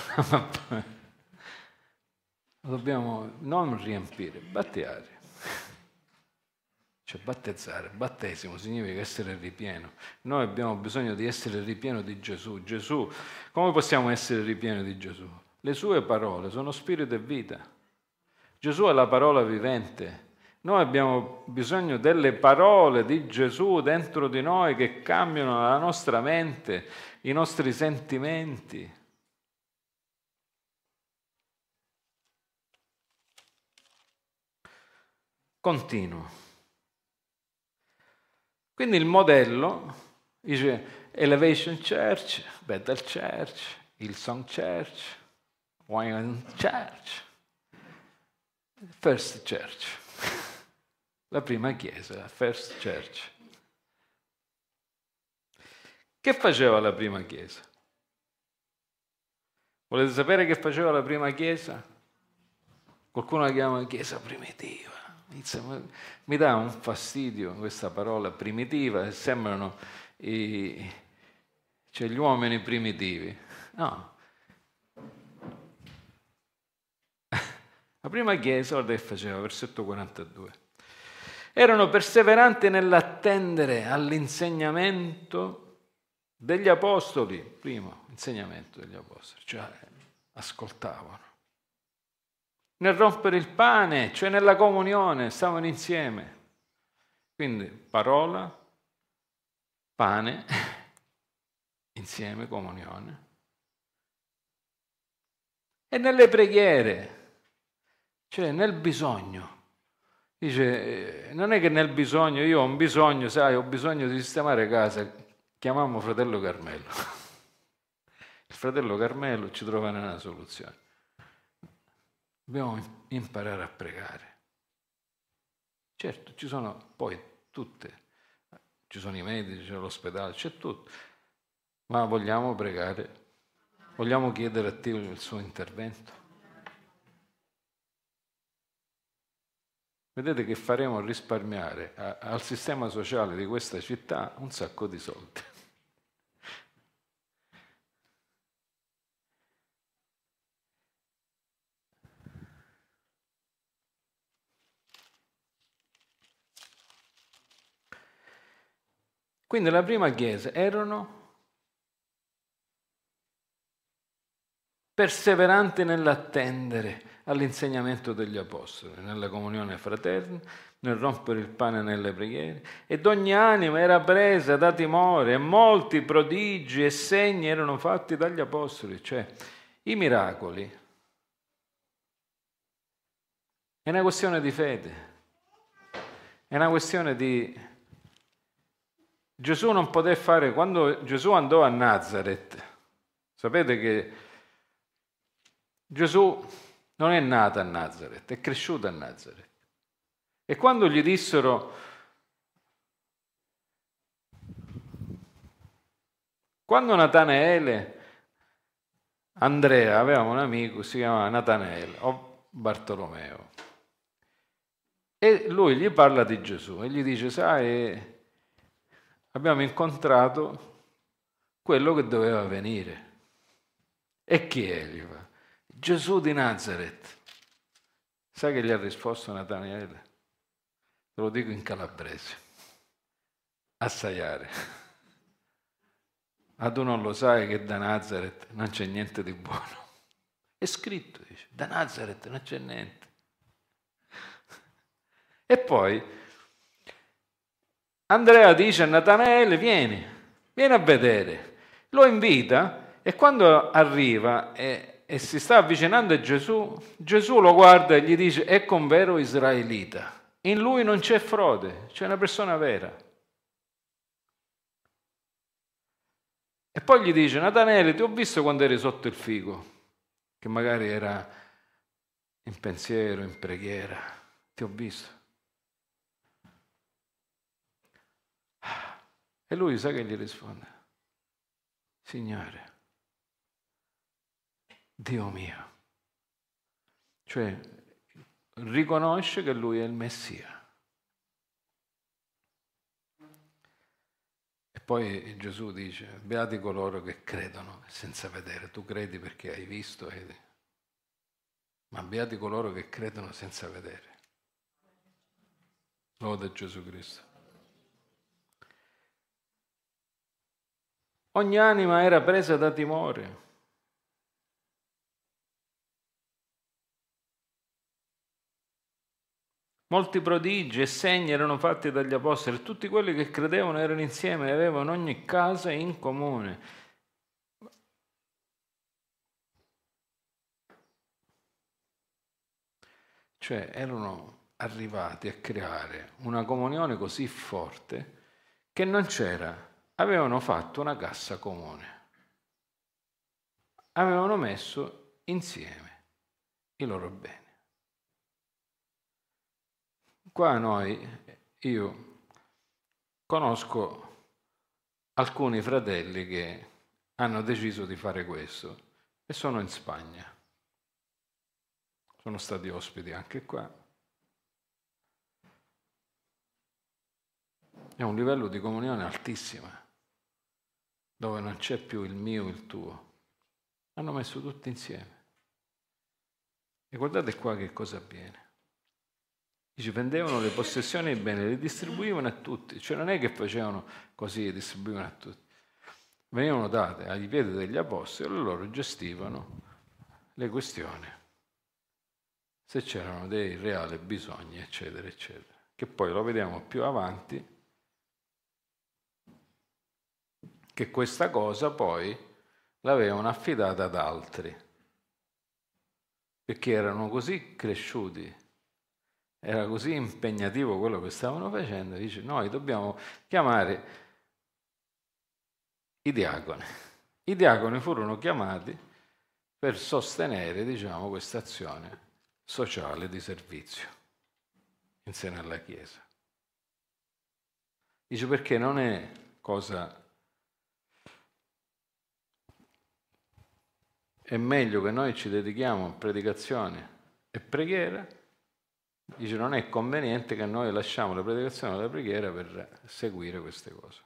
dobbiamo non riempire, batteare. Cioè battezzare, battesimo significa essere ripieno. Noi abbiamo bisogno di essere ripieno di Gesù. Gesù, come possiamo essere ripieni di Gesù? Le sue parole sono spirito e vita. Gesù è la parola vivente. Noi abbiamo bisogno delle parole di Gesù dentro di noi che cambiano la nostra mente, i nostri sentimenti. Continuo. Quindi il modello dice Elevation Church, Bethel Church, Hillsong Church, Wine Church, First Church, la prima chiesa, la First Church. Che faceva la prima chiesa? Volete sapere che faceva la prima chiesa? Qualcuno la chiama chiesa primitiva. Mi dà un fastidio questa parola primitiva, sembrano gli uomini primitivi. No. La prima chiesa, guarda che faceva, versetto 42. Erano perseveranti nell'attendere all'insegnamento degli apostoli, primo insegnamento degli apostoli, cioè ascoltavano. Nel rompere il pane, cioè nella comunione, stavano insieme. Quindi parola, pane, insieme, comunione. E nelle preghiere, cioè nel bisogno. Dice, non è che nel bisogno, io ho un bisogno, sai, ho bisogno di sistemare casa, chiamiamo fratello Carmelo. Il fratello Carmelo ci trova nella soluzione. Dobbiamo imparare a pregare. Certo, ci sono poi tutte, ci sono i medici, c'è l'ospedale, c'è tutto, ma vogliamo pregare, vogliamo chiedere a Dio il suo intervento. Vedete che faremo risparmiare al sistema sociale di questa città un sacco di soldi. Quindi la prima chiesa erano perseveranti nell'attendere all'insegnamento degli apostoli, nella comunione fraterna, nel rompere il pane nelle preghiere, ed ogni anima era presa da timore, e molti prodigi e segni erano fatti dagli apostoli, cioè i miracoli. È una questione di fede, è una questione di... Gesù non poté fare, quando Gesù andò a Nazareth, sapete che Gesù non è nato a Nazareth, è cresciuto a Nazareth. E quando gli dissero, quando Natanaele Andrea aveva un amico, si chiamava Natanaele o Bartolomeo, e lui gli parla di Gesù e gli dice: sai, abbiamo incontrato quello che doveva venire. E chi è? Gli fa: Gesù di Nazareth. Sai che gli ha risposto Natanaele? Te lo dico in calabrese: assaiare. Ma tu non lo sai che da Nazareth non c'è niente di buono? È scritto, dice, da Nazareth non c'è niente. E poi Andrea dice a Natanaele: vieni a vedere. Lo invita e quando arriva e si sta avvicinando a Gesù, Gesù lo guarda e gli dice: ecco un vero israelita, in lui non c'è frode, c'è una persona vera. E poi gli dice: Natanaele, ti ho visto quando eri sotto il fico, che magari era in pensiero, in preghiera, ti ho visto. E lui sa che gli risponde: Signore, Dio mio. Cioè, riconosce che lui è il Messia. E poi Gesù dice: beati coloro che credono senza vedere. Tu credi perché hai visto, ma beati coloro che credono senza vedere. Lode Gesù Cristo. Ogni anima era presa da timore. Molti prodigi e segni erano fatti dagli apostoli. Tutti quelli che credevano erano insieme e avevano ogni cosa in comune. Cioè erano arrivati a creare una comunione così forte che non c'era. Avevano fatto una cassa comune. Avevano messo insieme i loro beni. Qua io conosco alcuni fratelli che hanno deciso di fare questo e sono in Spagna. Sono stati ospiti anche qua. È un livello di comunione altissimo, dove non c'è più il mio, il tuo. Hanno messo tutti insieme. E guardate qua che cosa avviene. Dice, vendevano le possessioni e i beni, le distribuivano a tutti. Cioè non è che facevano così e distribuivano a tutti. Venivano date ai piedi degli apostoli e loro gestivano le questioni. Se c'erano dei reali bisogni, eccetera, eccetera. Che poi lo vediamo più avanti, che questa cosa poi l'avevano affidata ad altri, perché erano così cresciuti, era così impegnativo quello che stavano facendo. Dice: noi dobbiamo chiamare i diaconi. I diaconi furono chiamati per sostenere, diciamo, questa azione sociale di servizio in seno alla Chiesa. Dice: perché non è cosa... È meglio che noi ci dedichiamo a predicazione e preghiera. Dice: non è conveniente che noi lasciamo la predicazione e la preghiera per seguire queste cose.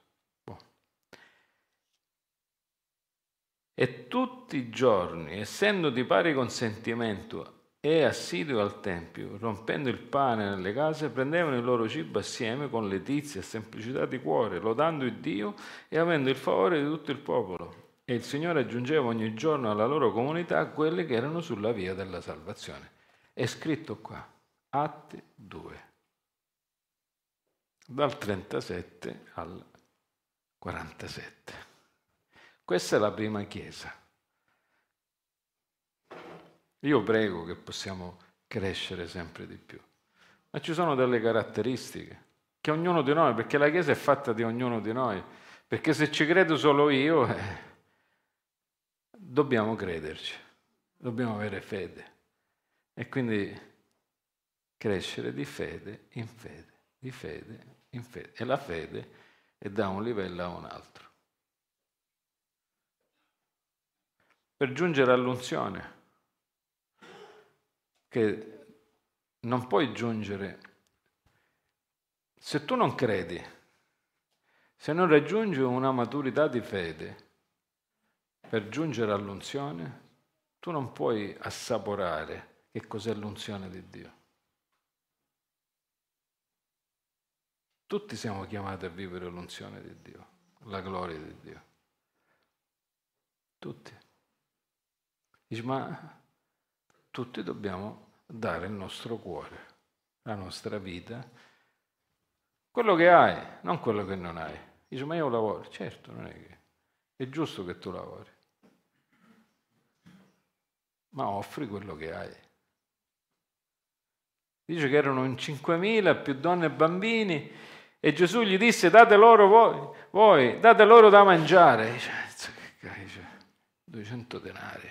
E tutti i giorni, essendo di pari consentimento e assiduo al Tempio, rompendo il pane nelle case, prendevano il loro cibo assieme con letizia e semplicità di cuore, lodando il Dio e avendo il favore di tutto il popolo. E il Signore aggiungeva ogni giorno alla loro comunità quelli che erano sulla via della salvazione. È scritto qua, Atti 2, dal 37 al 47. Questa è la prima Chiesa. Io prego che possiamo crescere sempre di più, ma ci sono delle caratteristiche che ognuno di noi, perché la Chiesa è fatta di ognuno di noi, perché se ci credo solo io, dobbiamo crederci, dobbiamo avere fede e quindi crescere di fede in fede, di fede in fede. E la fede è da un livello a un altro. per giungere all'unzione, che non puoi giungere se tu non credi, se non raggiungi una maturità di fede per giungere all'unzione, tu non puoi assaporare che cos'è l'unzione di Dio. Tutti siamo chiamati a vivere l'unzione di Dio, la gloria di Dio. Tutti. Dici, ma tutti dobbiamo dare il nostro cuore, la nostra vita, quello che hai, non quello che non hai. Dici, ma io lavoro. Certo, non è che è giusto che tu lavori, ma offri quello che hai. Dice che erano in 5.000 più donne e bambini e Gesù gli disse: date loro voi date loro da mangiare. Dice, 200 denari,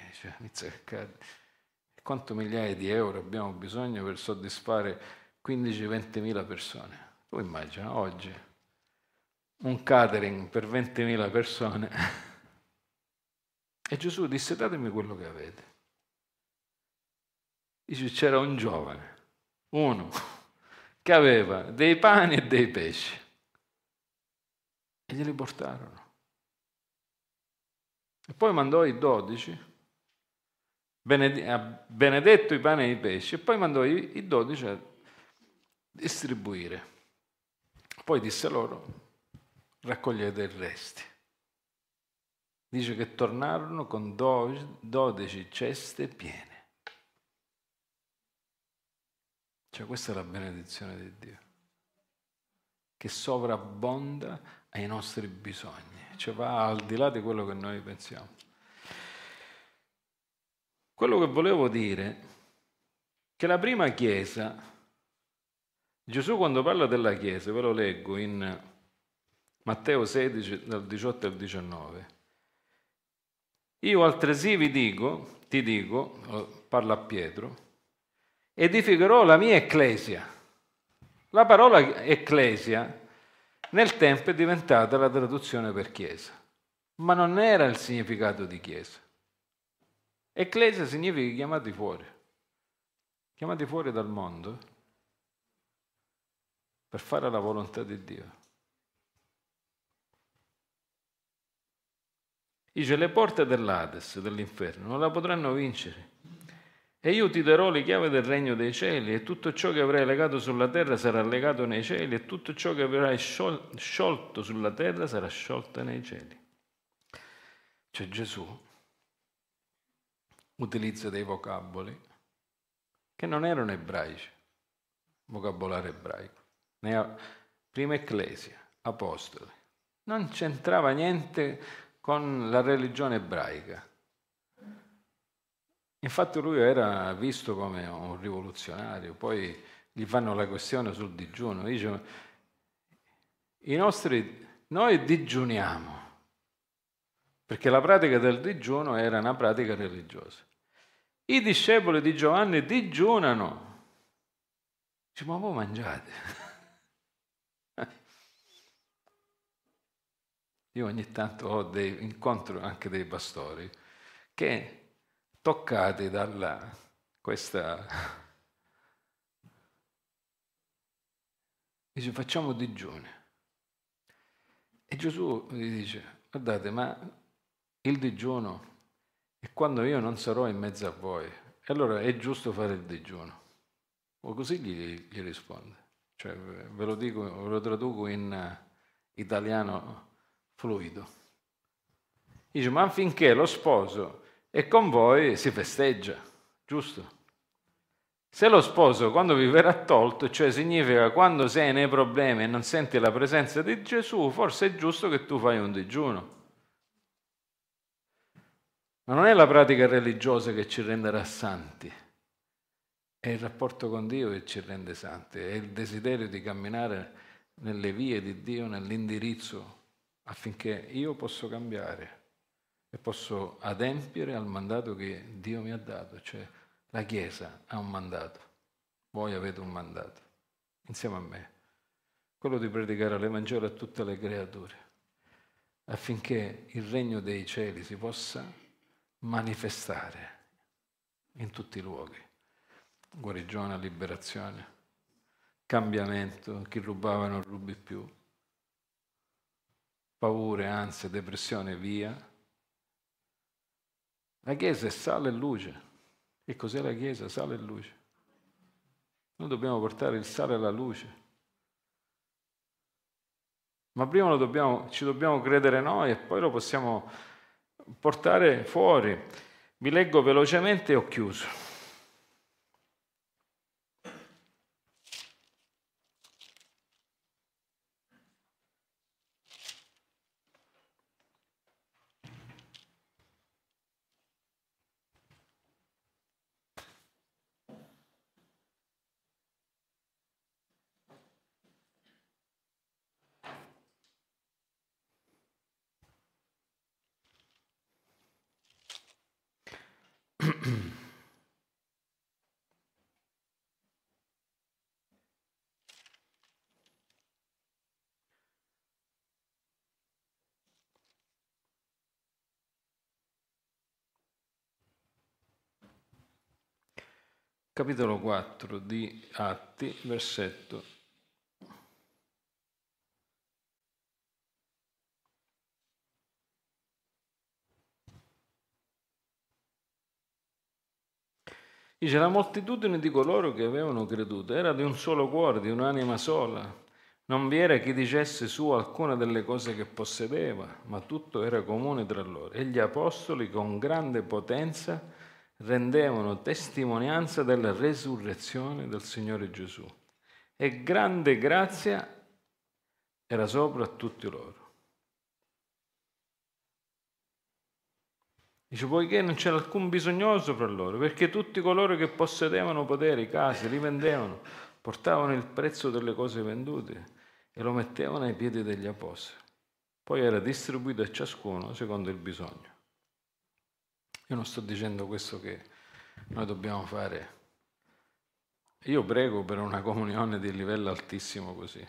quanto migliaia di euro abbiamo bisogno per soddisfare 15-20.000 persone? Tu immagina oggi un catering per 20.000 persone e Gesù disse: datemi quello che avete. Dice, c'era un giovane, uno, che aveva dei pani e dei pesci e glieli portarono. E poi mandò i 12, ha benedetto i pani e i pesci, e poi mandò i 12 a distribuire. Poi disse loro: raccogliete il resto. Dice che tornarono con 12 ceste piene. Cioè, questa è la benedizione di Dio, che sovrabbonda ai nostri bisogni, cioè va al di là di quello che noi pensiamo. Quello che volevo dire è che la prima Chiesa, Gesù quando parla della Chiesa, ve lo leggo in Matteo 16, dal 18 al 19. Io altresì ti dico, parla a Pietro, edificherò la mia ecclesia. La parola ecclesia nel tempo è diventata la traduzione per chiesa, ma non era il significato di chiesa. Ecclesia significa chiamati fuori dal mondo per fare la volontà di Dio. Dice: le porte dell'Ades, dell'inferno, non la potranno vincere. E io ti darò le chiavi del regno dei cieli, e tutto ciò che avrai legato sulla terra sarà legato nei cieli, e tutto ciò che avrai sciolto sulla terra sarà sciolto nei cieli. Cioè Gesù utilizza dei vocaboli che non erano ebraici, vocabolario ebraico. Prima ecclesia, apostoli. Non c'entrava niente con la religione ebraica. Infatti lui era visto come un rivoluzionario, poi gli fanno la questione sul digiuno. Dice: noi digiuniamo, perché la pratica del digiuno era una pratica religiosa. I discepoli di Giovanni digiunano. Dice: ma voi mangiate? Io ogni tanto incontro anche dei pastori che, toccati dalla questa, dice: facciamo digiuni. E Gesù gli dice: guardate, ma il digiuno è quando io non sarò in mezzo a voi, e allora è giusto fare il digiuno. O così gli risponde. Cioè, ve lo traduco in italiano fluido. Dice: ma affinché lo sposo è con voi si festeggia, giusto? Se lo sposo quando vi verrà tolto, cioè significa quando sei nei problemi e non senti la presenza di Gesù, forse è giusto che tu fai un digiuno. Ma non è la pratica religiosa che ci renderà santi, è il rapporto con Dio che ci rende santi, è il desiderio di camminare nelle vie di Dio, nell'indirizzo, affinché io possa cambiare e posso adempiere al mandato che Dio mi ha dato. Cioè la Chiesa ha un mandato, voi avete un mandato, insieme a me, quello di predicare l'Evangelo a tutte le creature, affinché il regno dei cieli si possa manifestare in tutti i luoghi. Guarigione, liberazione, cambiamento, chi rubava non rubi più, paure, ansie, depressione, via. La Chiesa è sale e luce. E cos'è la Chiesa? Sale e luce. Noi dobbiamo portare il sale e la luce. Ma prima ci dobbiamo credere noi e poi lo possiamo portare fuori. Vi leggo velocemente e ho chiuso. Capitolo 4 di Atti, versetto 1. Dice, la moltitudine di coloro che avevano creduto era di un solo cuore, di un'anima sola. Non vi era chi dicesse su alcuna delle cose che possedeva, ma tutto era comune tra loro. E gli apostoli con grande potenza rendevano testimonianza della resurrezione del Signore Gesù. E grande grazia era sopra tutti loro. Dice, poiché non c'era alcun bisognoso fra loro, perché tutti coloro che possedevano poteri, case, li vendevano, portavano il prezzo delle cose vendute e lo mettevano ai piedi degli apostoli. Poi era distribuito a ciascuno secondo il bisogno. Io non sto dicendo questo che noi dobbiamo fare. Io prego per una comunione di livello altissimo così.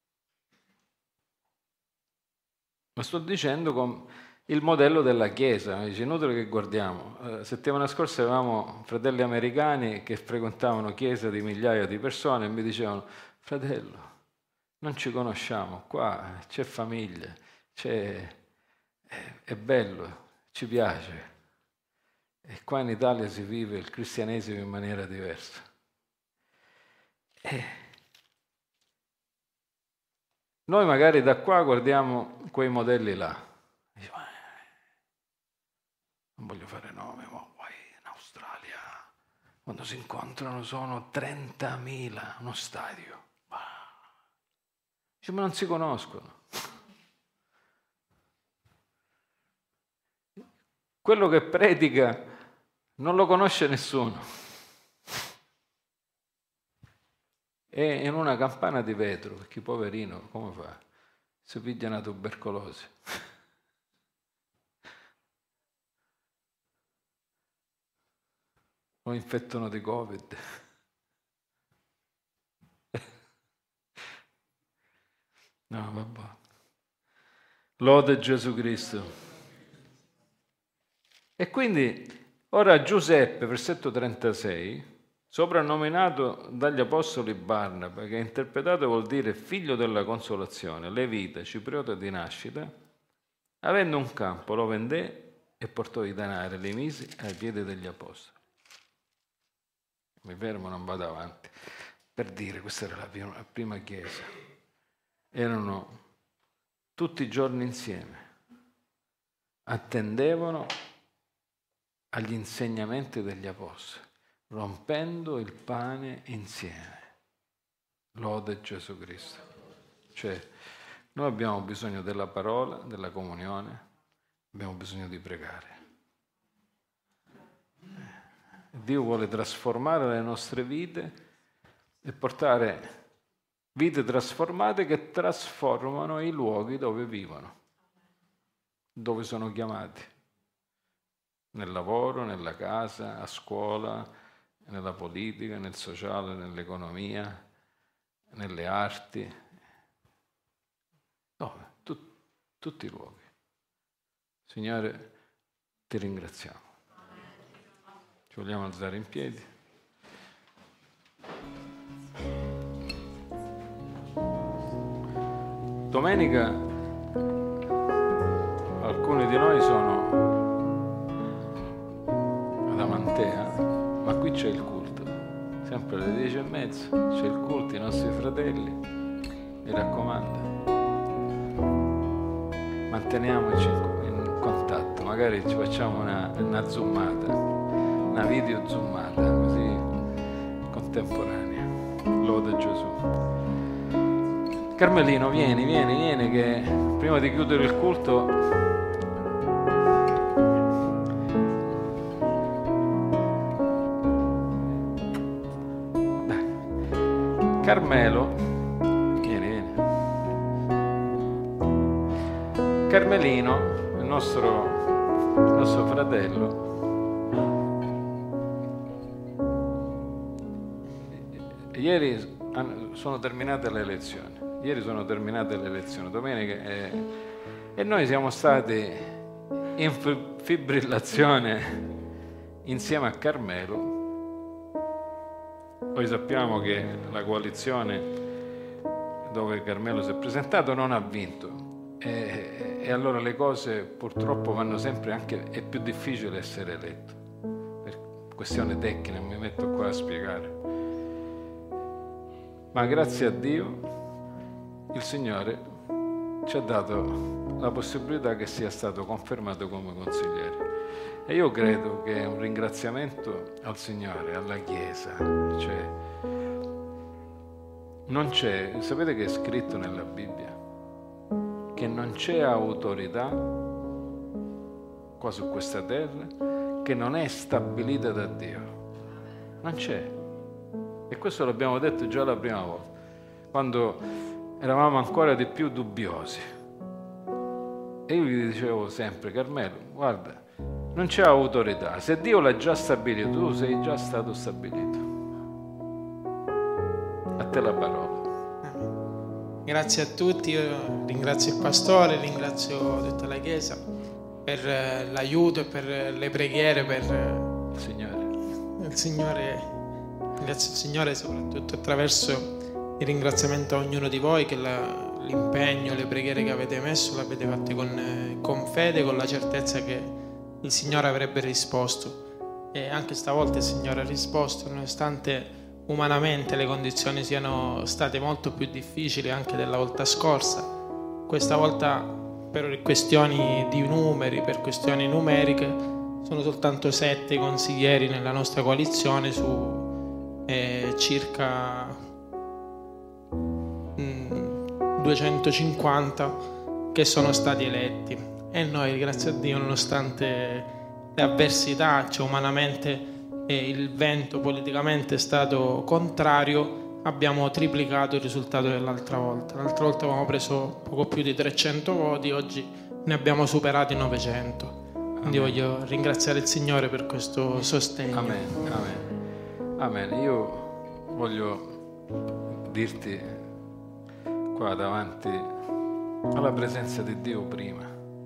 Ma sto dicendo il modello della Chiesa. Dice, inutile che guardiamo. Settimana scorsa avevamo fratelli americani che frequentavano chiese di migliaia di persone e mi dicevano, fratello, non ci conosciamo, qua c'è famiglia, è bello, ci piace. E qua in Italia si vive il cristianesimo in maniera diversa. Noi magari da qua guardiamo quei modelli là. Dice, non voglio fare nome, ma poi in Australia, quando si incontrano sono 30.000, uno stadio. Dice, ma non si conoscono. Quello che predica non lo conosce nessuno. È in una campana di vetro, perché poverino, come fa? Si piglia una tubercolosi. Lo infettano di Covid. No, vabbè. Lode Gesù Cristo. E quindi, ora Giuseppe, versetto 36, soprannominato dagli apostoli Barnaba, che interpretato vuol dire figlio della consolazione, levita, cipriota di nascita, avendo un campo lo vendé e portò i denari e li mise ai piedi degli apostoli. Mi fermo, non vado avanti. Per dire, questa era la prima chiesa. Erano tutti i giorni insieme, attendevano agli insegnamenti degli apostoli, rompendo il pane insieme. Lode Gesù Cristo. Cioè, noi abbiamo bisogno della parola, della comunione, abbiamo bisogno di pregare. Dio vuole trasformare le nostre vite e portare vite trasformate che trasformano i luoghi dove vivono, dove sono chiamati, nel lavoro, nella casa, a scuola, nella politica, nel sociale, nell'economia, nelle arti, tutti i luoghi. Signore, ti ringraziamo. Ci vogliamo alzare in piedi. Domenica alcuni di noi sono ad Amantea, ma qui c'è il culto, sempre alle 10:30 c'è il culto, i nostri fratelli, mi raccomando, manteniamoci in contatto, magari ci facciamo una zoomata, una video zoomata, così contemporanea. Lode Gesù. Carmelino, vieni che prima di chiudere il culto dai. Carmelo, vieni. Carmelino, il nostro fratello, ieri sono terminate le elezioni. Domenica, e noi siamo stati in fibrillazione insieme a Carmelo. Poi sappiamo che la coalizione dove Carmelo si è presentato non ha vinto, e allora le cose purtroppo vanno sempre, anche è più difficile essere eletto per questione tecnica, non mi metto qua a spiegare, ma grazie a Dio il Signore ci ha dato la possibilità che sia stato confermato come consigliere, e io credo che è un ringraziamento al Signore, alla Chiesa. Cioè, non c'è, sapete che è scritto nella Bibbia che non c'è autorità qua su questa terra che non è stabilita da Dio, non c'è, e questo l'abbiamo detto già la prima volta, quando eravamo ancora di più dubbiosi, e io gli dicevo sempre: Carmelo, guarda, non c'è autorità, se Dio l'ha già stabilito, tu sei già stato stabilito. A te la parola. Grazie a tutti, io ringrazio il pastore, ringrazio tutta la Chiesa per l'aiuto e per le preghiere, per Il Signore. Ringrazio il Signore soprattutto attraverso il ringraziamento a ognuno di voi, che l'impegno, le preghiere che avete messo l'avete fatte con fede, con la certezza che il Signore avrebbe risposto, e anche stavolta il Signore ha risposto, nonostante umanamente le condizioni siano state molto più difficili anche della volta scorsa. Questa volta per questioni di numeri, per questioni numeriche, sono soltanto 7 consiglieri nella nostra coalizione su circa 250 che sono stati eletti, e noi, grazie a Dio, nonostante le avversità, cioè umanamente il vento politicamente è stato contrario, abbiamo triplicato il risultato dell'altra volta. L'altra volta avevamo preso poco più di 300 voti, oggi ne abbiamo superati 900. Quindi voglio ringraziare il Signore per questo sostegno. Amen, amen, amen. Io voglio dirti qua davanti alla presenza di Dio prima: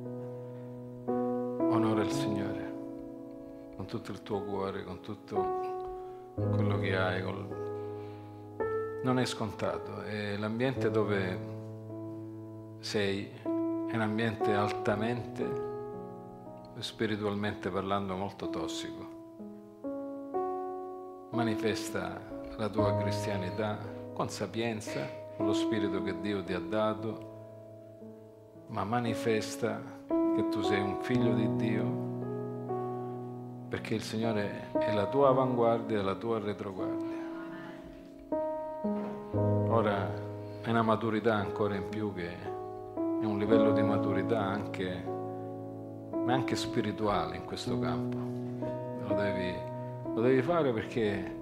onora il Signore con tutto il tuo cuore, con tutto quello che hai. Non è scontato, e l'ambiente dove sei è un ambiente altamente, spiritualmente parlando, molto tossico. Manifesta la tua cristianità con sapienza, con lo spirito che Dio ti ha dato, ma manifesta che tu sei un figlio di Dio, perché il Signore è la tua avanguardia e la tua retroguardia. Ora è una maturità ancora in più, che è un livello di maturità anche, ma anche spirituale in questo campo. Lo devi fare, perché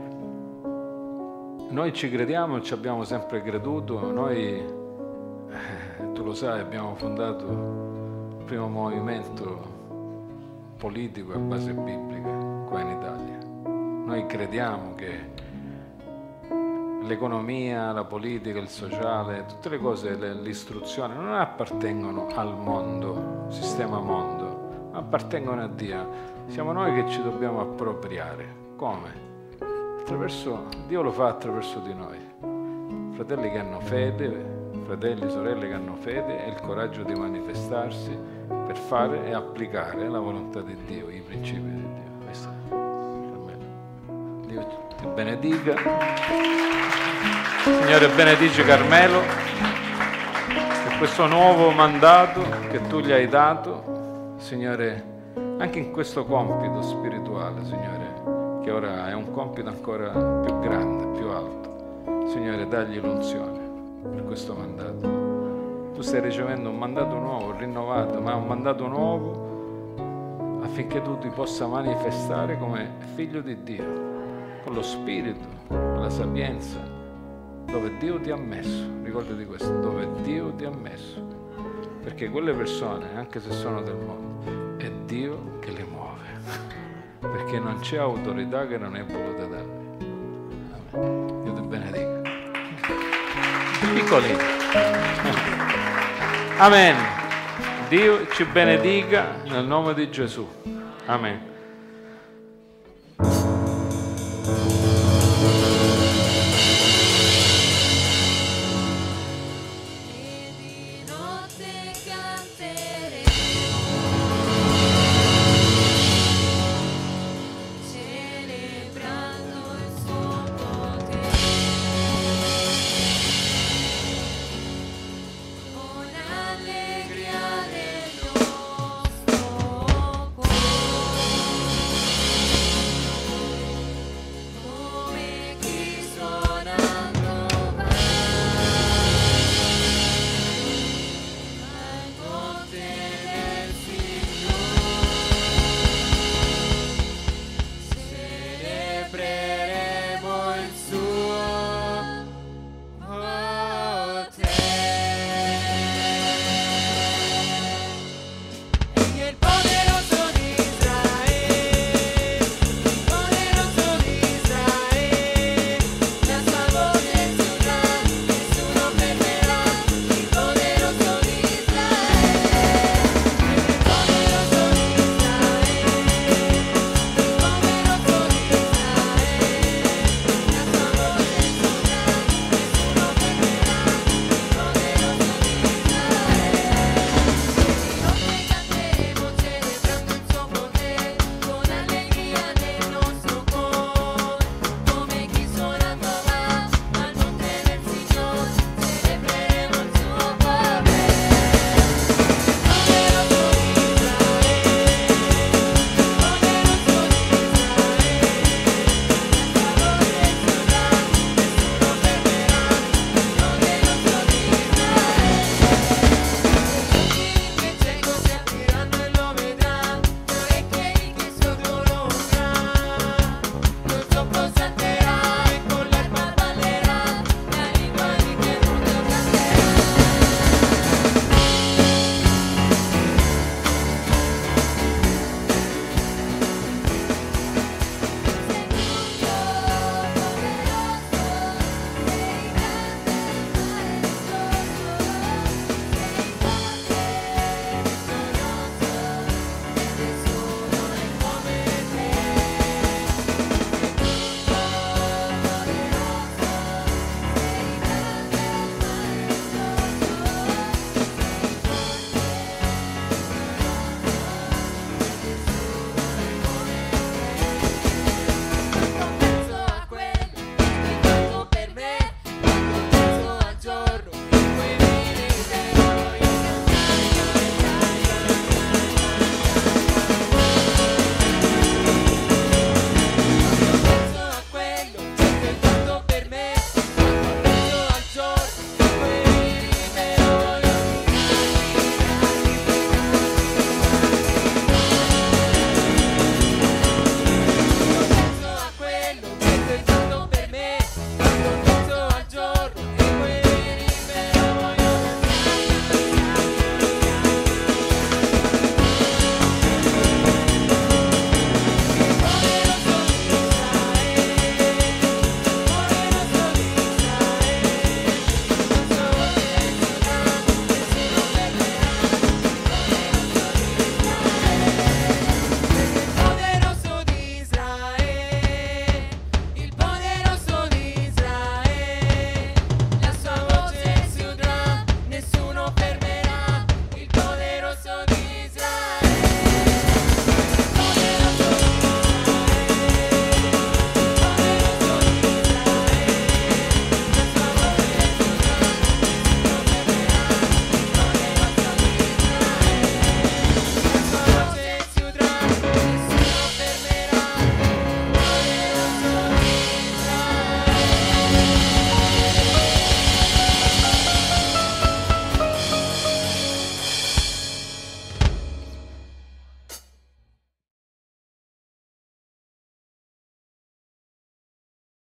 noi ci crediamo, ci abbiamo sempre creduto. Noi, tu lo sai, abbiamo fondato il primo movimento politico a base biblica qua in Italia. Noi crediamo che l'economia, la politica, il sociale, tutte le cose, l'istruzione non appartengono al mondo, sistema mondo, ma appartengono a Dio. Siamo noi che ci dobbiamo appropriare. Come? Attraverso, Dio lo fa attraverso di noi. Fratelli che hanno fede, fratelli, sorelle che hanno fede e il coraggio di manifestarsi per fare e applicare la volontà di Dio, i principi di Dio. Questo è per me. Dio ti benedica. Signore, benedice Carmelo per questo nuovo mandato che tu gli hai dato, Signore, anche in questo compito spirituale, Signore, che ora è un compito ancora più grande, più alto. Signore, dagli l'unzione per questo mandato. Tu stai ricevendo un mandato nuovo, rinnovato, ma un mandato nuovo affinché tu ti possa manifestare come figlio di Dio, con lo spirito, con la sapienza, dove Dio ti ha messo. Ricordati questo, dove Dio ti ha messo. Perché quelle persone, anche se sono del mondo, è Dio che le muove, perché non c'è autorità che non è voluta da Lui. Amen. Dio ti benedica. Piccoli. Amen. Dio ci benedica nel nome di Gesù. Amen.